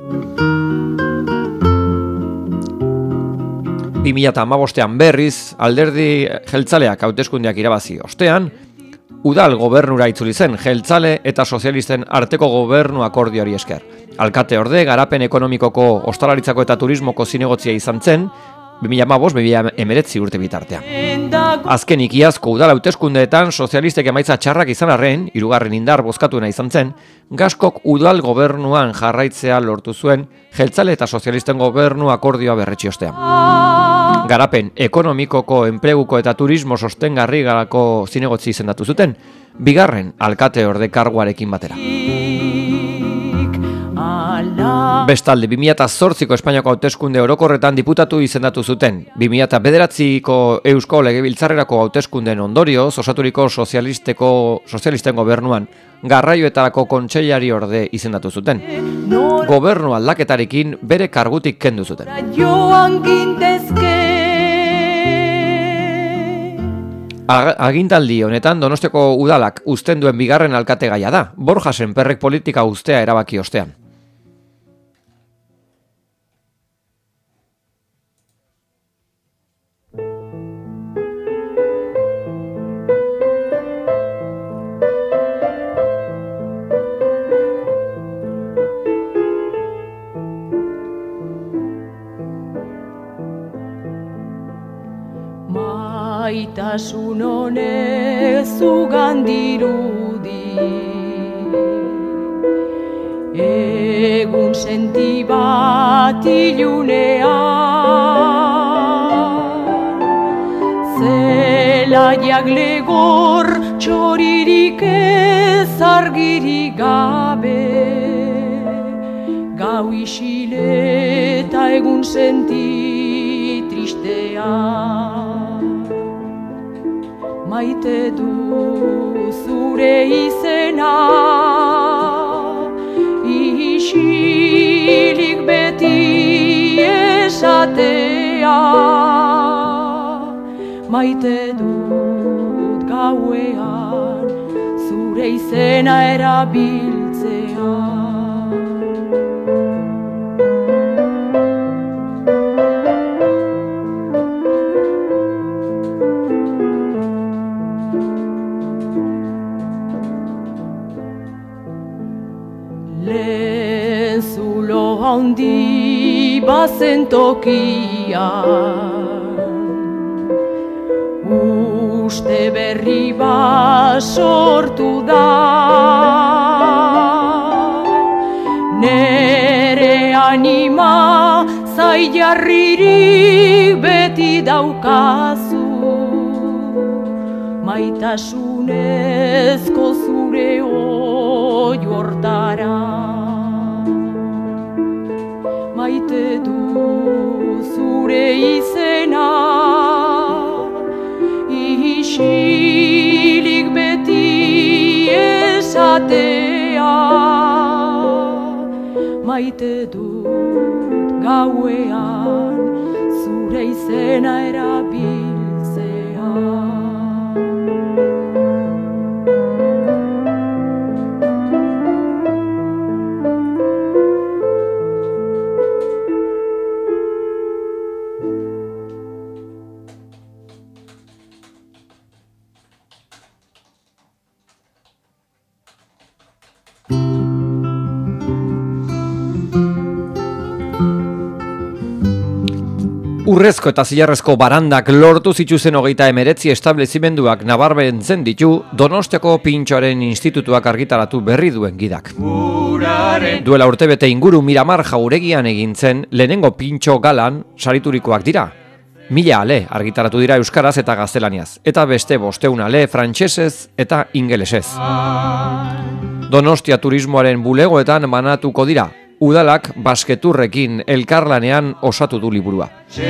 bi mila hamabostean berriz, alderdi jeltzaleak hauteskundeak irabazi ostean, udal gobernura itzuli zen jeltzale eta sozialisten arteko gobernu akordioari esker. Alkate orde, garapen ekonomikoko, ostalaritzako eta turismoko zinegotzia izan zen, bi mila hamabost, bi mila hemeretzi urte bitartean. Azkenik iazko udal hauteskundeetan sozialistek emaitza txarrak izan arren, hirugarren indar bozkatuena izan zen, gaskok udal gobernuan jarraitzea lortu zuen jeltzale eta sozialisten gobernu akordioa berretsi ostean. Garapen ekonomikoko, enpleguko eta turismo sostengarri garako zinegotzi izendatu zuten, bigarren alkate orde karguarekin batera. Bestalde, bi mila zortziko Espainiako hauteskunde orokorretan diputatu izendatu zuten. bi mila bederatziko Eusko Legebiltzarrerako hauteskundeen ondorioz osaturiko sozialisteko sozialisten gobernuan garraioetarako kontseilari orde izendatu zuten. Gobernu aldaketarekin bere kargutik kendu zuten. Agintaldi honetan Donostiako udalak uzten duen bigarren alkategaia da, Borja Senperrek politika uztea erabaki ostean. Maitasun honez zugan dirudi, egun senti bat ilunean, zelaiak legor txoririk ez argirik gabe, gau isile eta egun senti tristean. Maite du zure izena, isilik beti esatea. Maite dut gauean zure izena erabiltzea. bizi bazen tokian, uste berri bat sortu da. Nere anima zai jarririk beti daukazu, maitasunezko zure oio hortara. Maite du zure izena, isilik beti esatea. Maite dut gauean zure izena erabiltzea. Urrezko eta zilarrezko barandak lortu zituzen hogeita emeretzi establezimenduak nabarmentzen ditu Donostiako Pintxoaren Institutuak argitaratu berri duen gidak. Duela urtebete inguru Miramar Jauregian egin zen lehenengo pintxo galan sariturikoak dira. Mila ale argitaratu dira euskaraz eta gaztelaniaz, eta beste bosteun ale frantsesez eta ingelesez. Donostia turismoaren bulegoetan banatuko dira. Udalak basketurrekin elkarlanean osatu du liburua.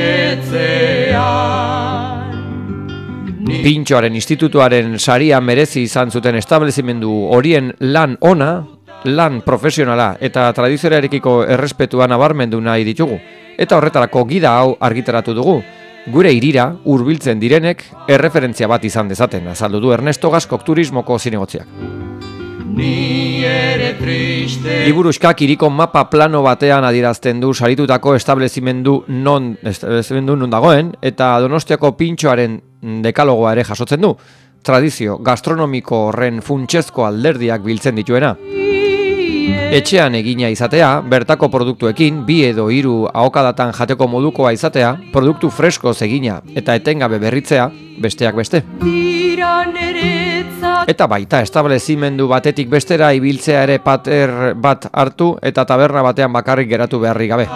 Pintxoaren Institutuaren saria merezi izan zuten establezimendu horien lan ona, lan profesionala eta tradizioarekiko errespetua nabarmendu nahi ditugu. Eta horretarako gida hau argitaratu dugu. Gure hirira hurbiltzen direnek erreferentzia bat izan dezaten, azaldu du Ernesto Gaskok turismoko zinegotziak. Liburuskak hiriko mapa plano batean adierazten du saritutako establezimendu non, establezimendu non dagoen, eta Donostiako Pintxoaren dekalogoa ere jasotzen du, tradizio gastronomiko horren funtsezko alderdiak biltzen dituena. Etxean egina izatea, bertako produktuekin, bi edo hiru ahokadatan jateko modukoa izatea, produktu freskoz egina eta etengabe berritzea, besteak beste. Eta baita establezimendu batetik bestera ibiltzea ere pater bat hartu eta taberna batean bakarrik geratu beharrik gabe.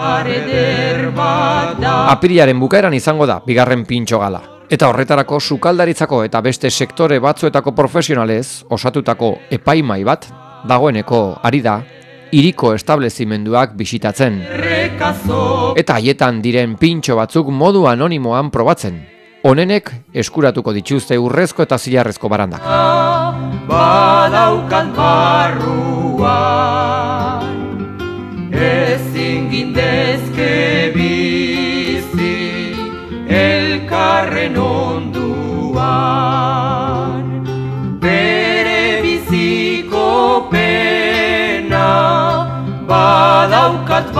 Apirilaren bukaeran izango da bigarren pintxo gala. Eta horretarako sukaldaritzako eta beste sektore batzuetako profesionalez osatutako epaimai bat dagoeneko ari da hiriko establezimenduak bisitatzen. Eta haietan diren pintxo batzuk modu anonimoan probatzen. Honenek eskuratuko dituzte urrezko eta zilarrezko barandak. Badaukan barruan, ezin gindezke bizi, elkarren onduan. Bere biziko pena, badaukat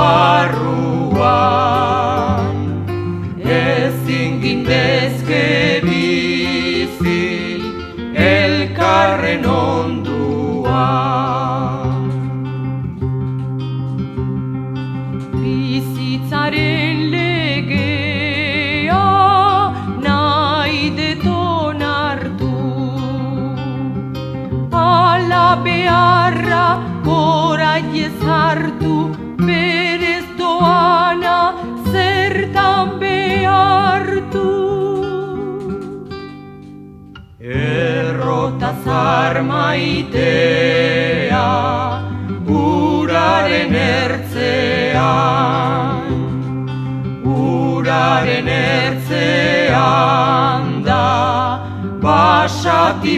barruan, ezin gindezke bizi, elkarren onduan. Bizitzaren legea nahi deton hartu, ala beharra orain ezartu, berez doana zertan behartu. Errotazar maitea, uraren ertzean, uraren ertzean da, basati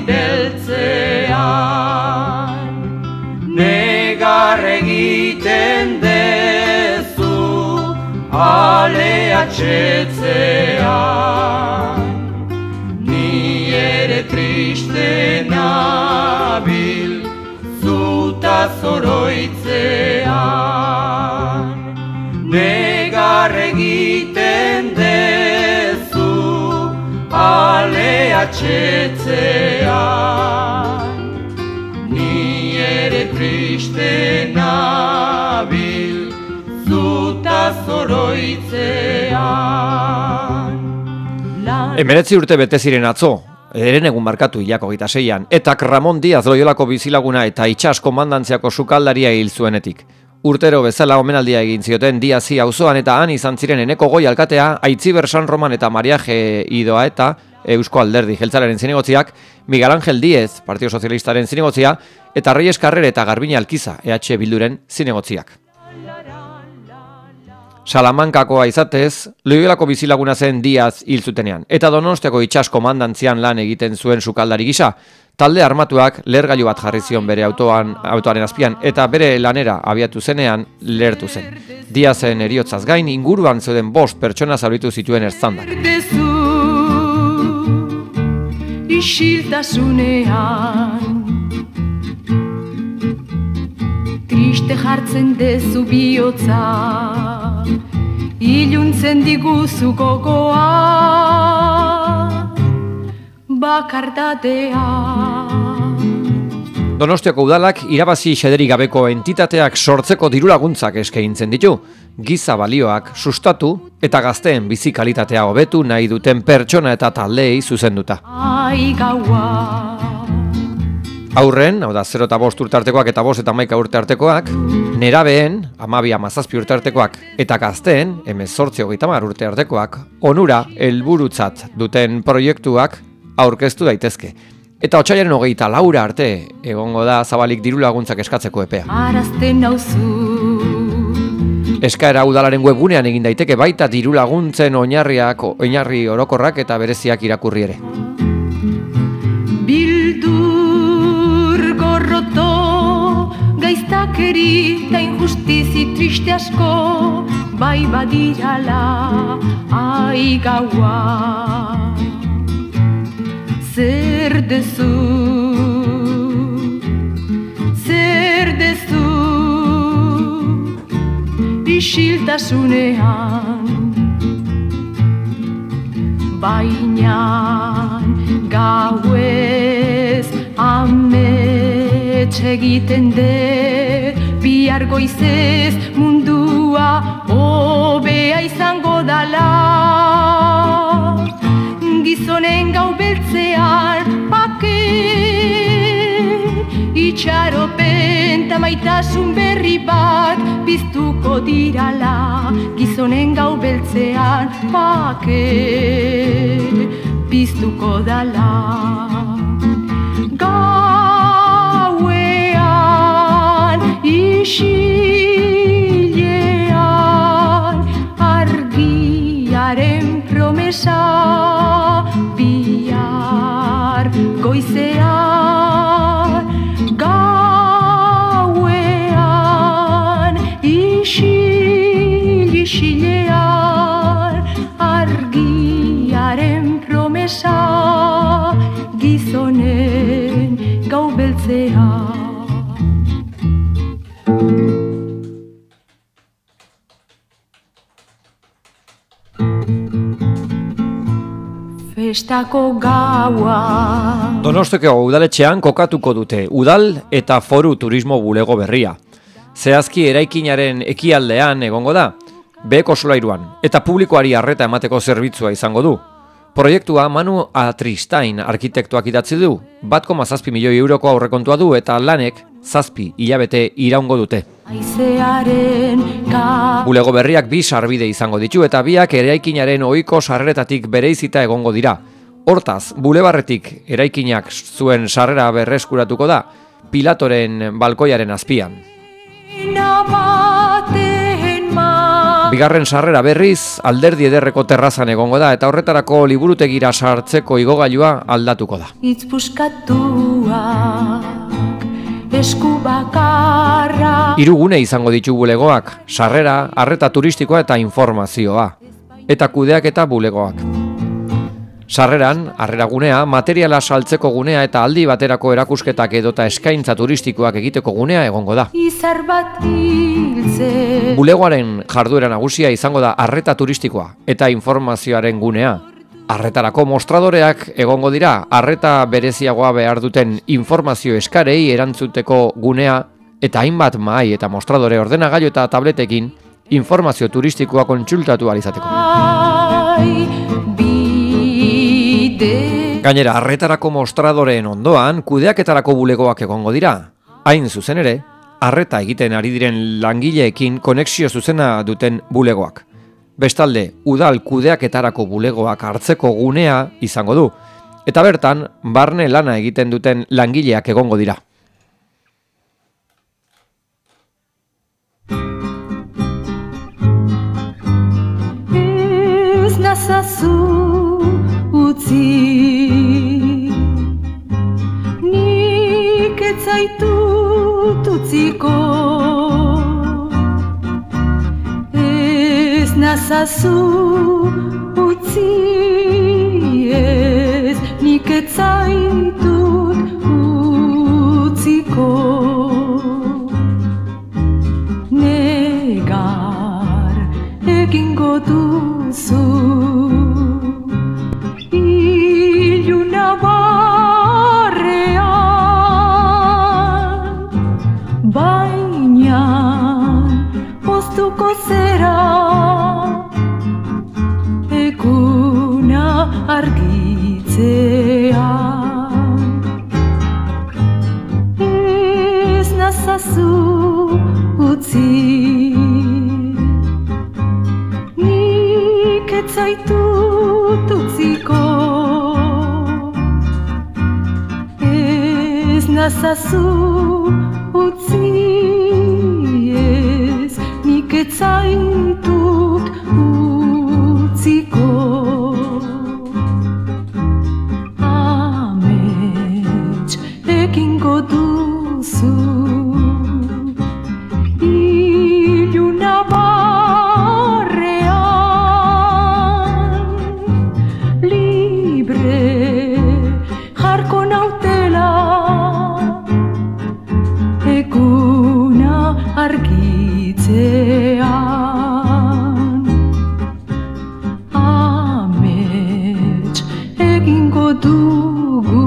beltzean, negar egiten dezu, alea txetzean. Ere triste nabil, zuta zoroitzean, negar egiten dezu, alea txetzean. Ni ere triste nabil, zuta da zoroitzean. Hemeretzi urte bete ziren atzo, eren egun markatu hilako gita seian, eta Ramon Diaz Loiolako bizilaguna eta Itsas komandantziako sukaldaria hil zuenetik. Urtero bezala omenaldia egin zioten Diazi auzoan eta han izan ziren Eneko Goi alkatea, Aitziber San Roman eta Mariaje Idoa eta Eusko Alderdi Jeltzalearen zinegotziak, Miguel Ángel Díez, Partido Socialistaren zinegotzia, eta Reyes Carrere eta Garbine Alkiza, E H Bilduren zinegotziak. Salamankakoa izatez, Loiolako bizilaguna zen Diaz hil zutenean, eta Donostiako Itsas komandantzian lan egiten zuen sukaldari gisa. Talde armatuak lehergailu bat jarri zion bere autoan, autoaren azpian, eta bere lanera abiatu zenean lehertu zen. Diazen heriotzaz gain inguruan zeuden bost pertsona zauritu zituen erzandak. Isiltasunean triste jartzen dezu bihotza, iluntzen diguzu gogoa, bakartatea. Donostiako udalak irabazi xederik gabeko entitateak sortzeko dirulaguntzak eskaintzen ditu, giza balioak sustatu eta gazteen bizi kalitatea hobetu nahi duten pertsona eta taldeei zuzenduta. Ai gaua. Aurren, hau da zero eta bost urte artekoak eta bost eta hamaika urte artekoak, nerabeen, hamabi hamazazpi urte artekoak, eta gazteen, hemezortzi hogeita hamar urte artekoak, onura helburutzat duten proiektuak aurkeztu daitezke. Eta otsailaren hogeita laura arte egongo da zabalik dirulaguntzak eskatzeko epea. Arazten nauzu. Eskaera udalaren webgunean egin daiteke baita dirulaguntzen oinarriak, oinarri orokorrak eta bereziak irakurri ere. Bildur gorroto, gaiztakeri eta injustizi triste asko, bai badirala, ai gaua. Zer dezu, zer dezu, isiltasunean, baina gauez amets egiten dut, bihar goizez mundua hobea izango dala. Gizonen gau beltzean pake, itxaropen ta maitasun berri bat biztuko dirala. Gizonen gau beltzean pake, biztuko dala. Gauean isilean argiaren promesa, bihar goizean, gauean, isil, isilean, argiaren promesa, gizonen gau beltzean. Festako gaua. Donostiako udaletxean kokatuko dute udal eta foru turismo bulego berria. Zehazki eraikinaren ekialdean egongo da, beheko solairuan, eta publikoari arreta emateko zerbitzua izango du. Proiektua Manu Atristain arkitektuak idatzi du, bat koma zazpi milioi euroko aurrekontua du eta lanek zazpi hilabete iraungo dute. Bulego berriak bi sarbide izango ditu eta biak eraikinaren ohiko sarreretatik bereizita egongo dira. Hortaz, bulebarretik eraikinak zuen sarrera berreskuratuko da, Pilatoren balkoiaren azpian. Bigarren sarrera berriz, Alderdi Ederreko terrazan egongo da eta horretarako liburutegira sartzeko igogailua aldatuko da. Hiru gune izango ditu bulegoak, sarrera, arreta turistikoa eta informazioa, eta kudeak eta bulegoak. Sarreran, harrera gunea, materiala saltzeko gunea eta aldi baterako erakusketak edota eskaintza turistikoak egiteko gunea egongo da. Bulegoaren jarduera nagusia izango da arreta turistikoa eta informazioaren gunea. Arretarako mostradoreak egongo dira, arreta bereziagoa behar duten informazio eskarei erantzuteko gunea eta hainbat mahai eta mostradore ordenagailu eta tabletekin informazio turistikoa kontsultatu ahal izateko. Gainera, arretarako mostradoreen ondoan, kudeaketarako bulegoak egongo dira. Hain zuzen ere, arreta egiten ari diren langileekin konexio zuzena duten bulegoak. Bestalde, udal kudeaketarako bulegoak hartzeko gunea izango du, eta bertan, barne lana egiten duten langileak egongo dira. Ez nazazu utzi, nik ez zaitut utziko. Ez nazazu utzi, ez nik ez zaitut utziko. Negar egingo duzu, iluna barrean, baina poztuko zera, eguna argitzean. Ez nazazu utzi, nik ez zaitut utziko. Ez nazazu utzi, ez nik ez zaitut utziko. Amets egingo duzu, iluna barrean, libre jarko nautela, eguna argitzean. Amets egingo dugu,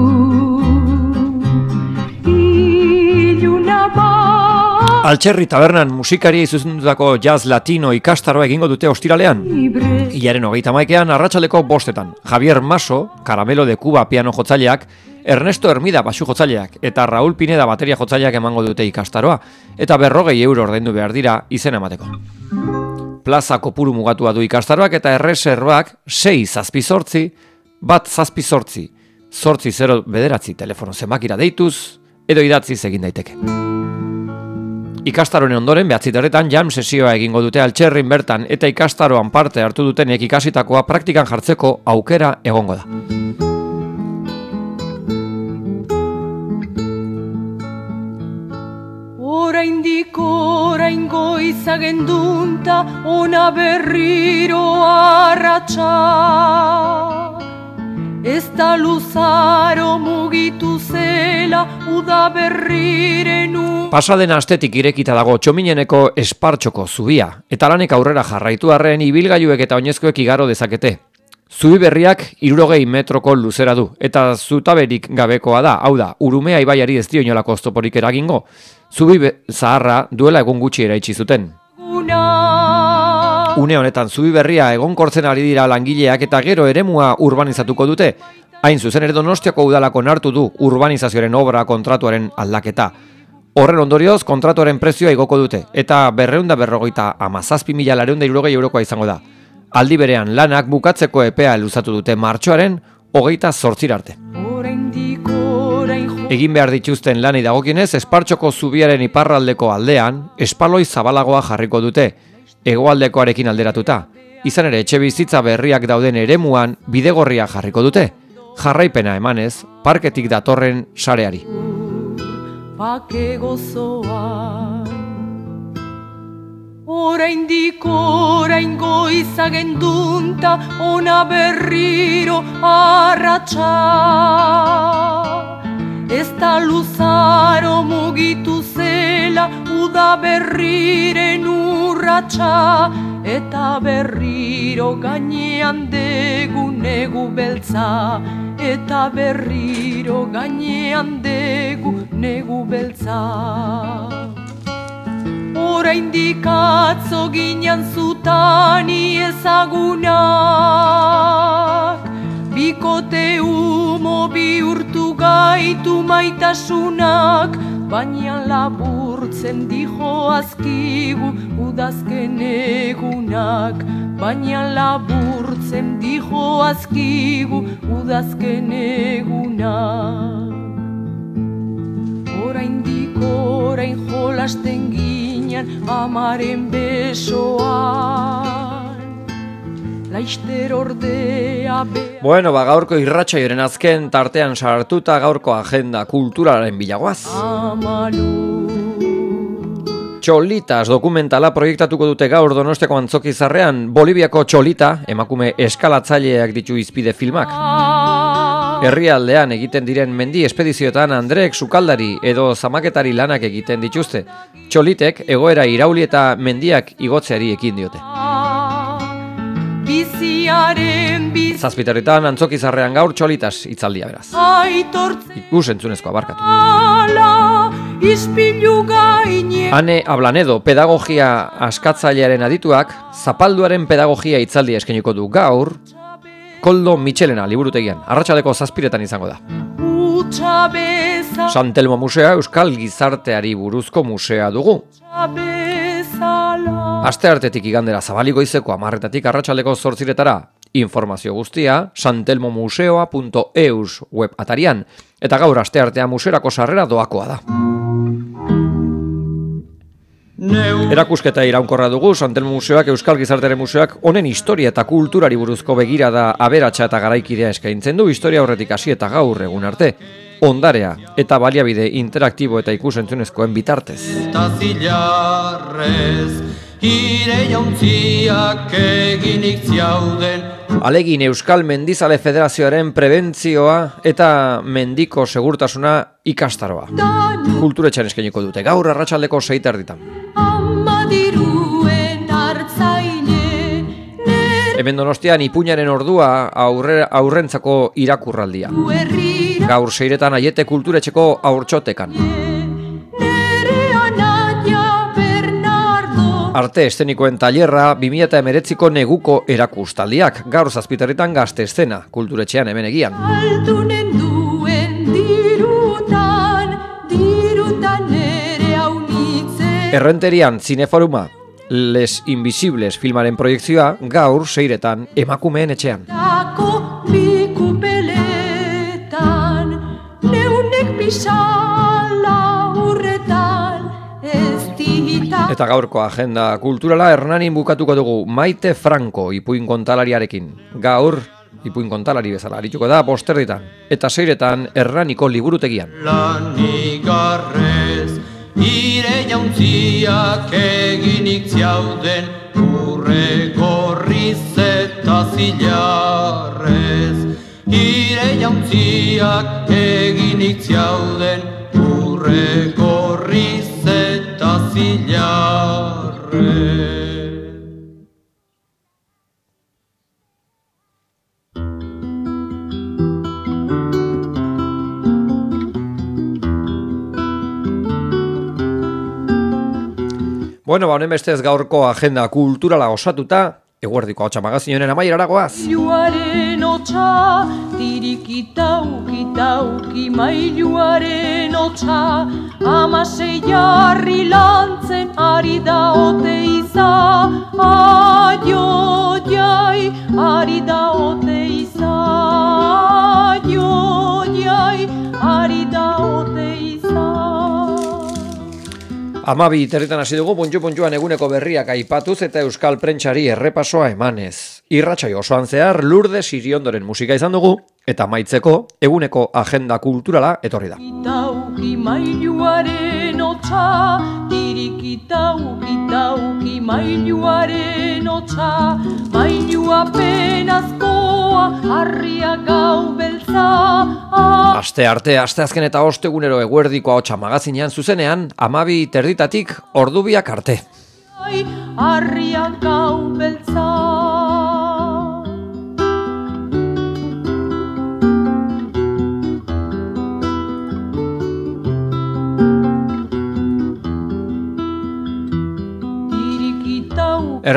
iluna barrean. Altxerri tabernan musikariei zuzendutako jazz latino ikastaroa egingo dute ostiralean. Hilaren hogeita hamaikean arratsaldeko bostetan. Javier Maso, Caramelo de Cuba piano jotzaileak, Ernesto Hermida basu jotzaileak eta Raúl Pineda bateria jotzaileak emango dute ikastaroa, eta berrogei euro ordaindu behar dira izen emateko. Plaza kopuru mugatua du ikastaroak eta erreserbak sei zazpi zortzi, bat zazpi zortzi, zortzi zero bederatzi telefono zenbakira deituz, edo idatziz egin daiteke. Ikastaroen ondoren behatziterretan jam sesioa egingo dute Altxerrin bertan eta ikastaroan parte hartu dutenek ikasitakoa praktikan jartzeko aukera egongo da. Oraindik oraingo izagendunta ona berriro arratsa, ez da luzaro mugitu zela uda berriren u. Pasaden astetik irekita dago Txomineneko espartxoko zubia, eta lanek aurrera jarraitu arren ibilgailuek eta oinezkoek igaro dezakete. Zubi berriak hirurogei metroko luzera du, eta zutaberik gabekoa da, hau da, Urumea ibaiari ez dio inolako oztoporik eragingo. Zubi zaharra duela egun gutxi eraitsi zuten. Une honetan zubi berria egonkortzen ari dira langileak eta gero eremua urbanizatuko dute. Hain zuzen ere Donostiako udalako onartu du urbanizazioaren obra kontratuaren aldaketa. Horren ondorioz kontratuaren prezioa igoko dute, eta berreunda berrogeita hamazazpi mila lareunda hirurogei eurokoa izango da. Aldi berean lanak bukatzeko epea luzatu dute martxoaren hogeita zortzira arte. Egin behar dituzten lanei dagokienez, espartxoko zubiaren iparraldeko aldean, espaloi zabalagoa jarriko dute, hegoaldekoarekin alderatuta. Izan ere, etxe bizitza berriak dauden eremuan bidegorria jarriko dute, jarraipena emanez, parketik datorren sareari. Oraindik oraingo izagendunta ona berriro arratsa, ez da luzaro mugitu zela uda berriren urratsa, eta berriro gainean degu negu beltza, eta berriro gainean degu negu beltza. oraindik atzo ginen zutani ezagunak, bikote humo bihurtu gaitu maitasunak, baina laburtzen dijo azkigu udazken egunak, baina laburtzen dijo azkigu udazken egunak. Oraindik orain jolasten ginen amaren besoan, laister ordea be... Bueno, ba, gaurko irratsaioren azken tartean sartuta gaurko agenda kulturalaren bilagoaz. Amalu. Txolitas dokumentala proiektatuko dute gaur Donostiako Antzokizarrean. Boliviako Txolita, emakume eskalatzaileak ditu izpide filmak. Herrialdean egiten diren mendi espedizioetan Andreek sukaldari edo zamaketari lanak egiten dituzte. Txolitek egoera irauli eta mendiak igotzeari ekin diote. Biziaren biz... Zazpiterritan Antzokizarrean gaur Txolitas hitzaldia beraz. Aitortzen Ikus entzunezkoa barkatu. ala, ispilu gaine... Ane Ablanedo, pedagogia askatzailearen adituak, zapalduaren pedagogia hitzaldia eskainiko du gaur, Koldo Michelena liburutegian, arratsaldeko zazpiretan izango da. Utsa beza... San Telmo Musea Euskal Gizarteari buruzko musea dugu. bezala... Asteartetik igandera zabaliko izeko amarretatik arratsaldeko zortziretara. Informazio guztia santelmomuseoa punto eus web atarian. Eta gaur asteartea museorako sarrera doakoa da. Erakusketa iraunkorra dugu, San Telmo Museoak Euskal Gizartearen Museoak honen historia eta kulturari buruzko begirada aberatsa eta garaikidea eskaintzen du, historia horretik hasi eta gaur egun arte. Ondarea eta baliabide interaktibo eta ikusentzunezkoen bitartez. Eta zilarrez, ire jauntziak eginik ziauden. Alegin Euskal Mendizale Federazioaren prebentzioa eta mendiko segurtasuna ikastaroa. Kulturetxean eskainiko dute, gaur arratsaldeko seiter ditan. Ama diruen hartzaile, nere Hemen Donostian ipuñaren ordua aurre, aurrentzako irakurraldia. herrira, Gaur seiretan Aiete Kulturetxeko aurtxotekan. nere anaia Bernardo, Arte estenikoen tailerra bi mila hemeretziko neguko erakustaldiak. Gaur zazpiterritan Gazte Eszena Kulturetxean hemen egian. aldunen duen dirutan, dirutan nere haunitze. Errenterian Zineforuma Les Invisibles filmaren proiektzioa gaur seiretan emakumeen etxean. Dako bikupeletan, neunek pixala urretan, ez dita. Eta gaurko agenda kulturala Hernanin bukatuko dugu Maite Franco ipuin kontalariarekin. Gaur ipuin kontalari bezala arituko da bosterditan. Eta seiretan Hernaniko liburutegian. Lanigarrez, ire jauntziak eginik ziauden, urre gorriz eta zilarrez. Ire jauntziak eginik ziauden, urre gorriz eta zilarrez. Bueno, ba, honen bestez gaurko agenda kulturala osatuta, eguerdiko ahotsa magazinoen amaierara goaz. Mailuaren hotza, tirikitauki tauki mailuaren hotza, amasei jarri lantzen ari da ote iza, aio jai, ari da ote iza, aio jai, ari da ote iza. Amabi territan hasi dugu puntxu-puntxuan eguneko berriak aipatuz eta euskal prentsari errepasoa emanez. Irratsai osoan zehar Lourdes Iriondoren musika izan dugu eta maitzeko eguneko agenda kulturala etorri da. Tauki mailuaren hotza, tirikitauki tauki mailuaren hotza, mailua penazkoa, harria gau beltza. Aste arte, aste azken eta ostegunero eguerdiko ahotsa magazinean zuzenean, amabi terditatik ordubiak arte. Harria gau beltza.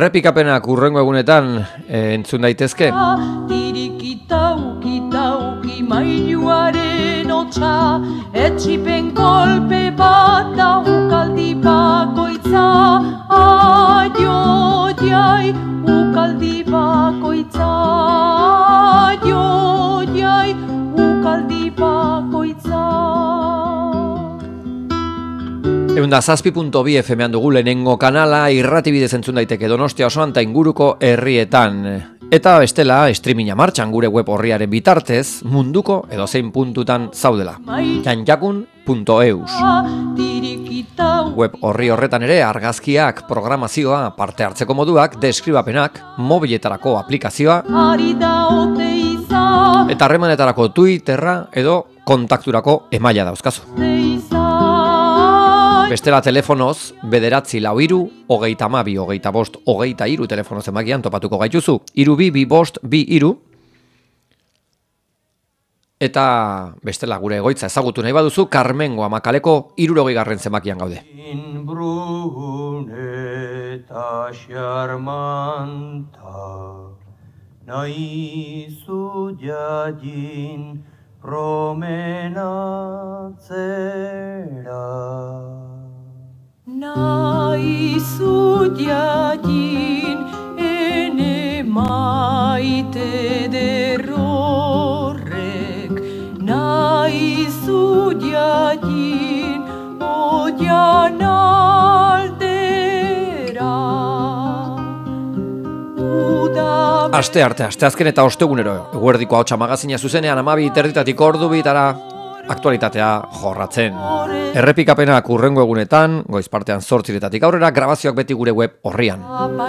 Errepikapenak urrengo egunetan e, entzun daitezke. Tirikitau, kitau, kimailuaren hotza, etxipen kolpe bat da ukaldi bakoitza. Aio, jai, ukaldi bakoitza. Aio, jai, ukaldi bakoitza. Eunda zazpi punto bi F M-an dugu lehenengo kanala, irrati bidez entzun daiteke Donostia osoan eta inguruko herrietan. Eta bestela, streaminga martxan gure web horriaren bitartez, munduko edozein puntutan zaudela. janjakun punto eus. Web horri horretan ere argazkiak, programazioa, parte hartzeko moduak, deskribapenak, mobiletarako aplikazioa, eta harremanetarako Twitterra edo kontakturako emaila dauzkazu. Bestela telefonoz, bederatzi lau iru, hogeita amabi, hogeita bost, hogeita iru telefono zenbakian topatuko gaituzu. Iru bi, bi bost, bi iru. Eta bestela gure egoitza ezagutu nahi baduzu, Karmengo Amakaleko hirurogei garren zenbakian gaude. Bruneta xarmanta, naizu jadin promenatzera. Naizu jadin ene maite derrorrek, naizu jadin oian aldera. Aste arte, asteazken eta ostegunero, eguerdiko ahotsa magazina zuzenean amabi terditatik ordu bitara aktualitatea jorratzen. Errepikapenak urrengo egunetan, goiz partean zortziretatik aurrera, grabazioak beti gure web horrian.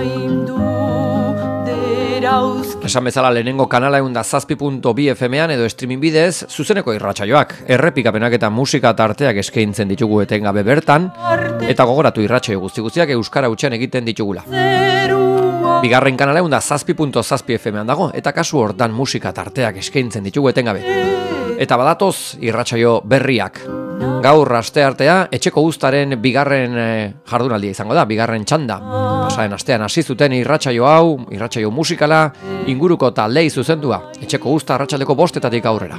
Esan bezala lehenengo kanala eunda zazpi punto bi F M-an edo streaming bidez, zuzeneko irratsaioak, errepikapenak eta musika tarteak eskaintzen ditugu etengabe bertan, eta gogoratu irratsaio guzti guztiak euskara hutsean egiten ditugula. Bigarren kanala eunda zazpi punto zazpi F M-an dago, eta kasu hortan musika tarteak eskaintzen ditugu etengabe. Eta badatoz irratsaio berriak. Gaur aste artea, etxeko uztaren bigarren eh, jardunaldia izango da, bigarren txanda. Pasaren astean hasi zuten irratsaio hau, irratsaio musikala, inguruko taldei zuzendua, etxeko uzta arratsaldeko bostetatik aurrera.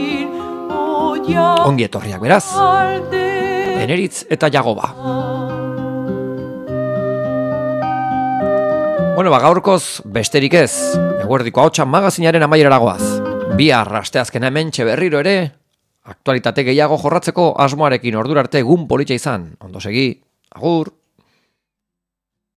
Ongi etorriak beraz, Eneritz eta Jagoba. Bueno, ba, gaurkoz besterik ez, eguerdiko ahotsa magazinaren amaierara goaz. Bihar asteazkena hementxe berriro ere, aktualitate gehiago jorratzeko asmoarekin ordura arte egun politxa izan. Ondo segi, agur!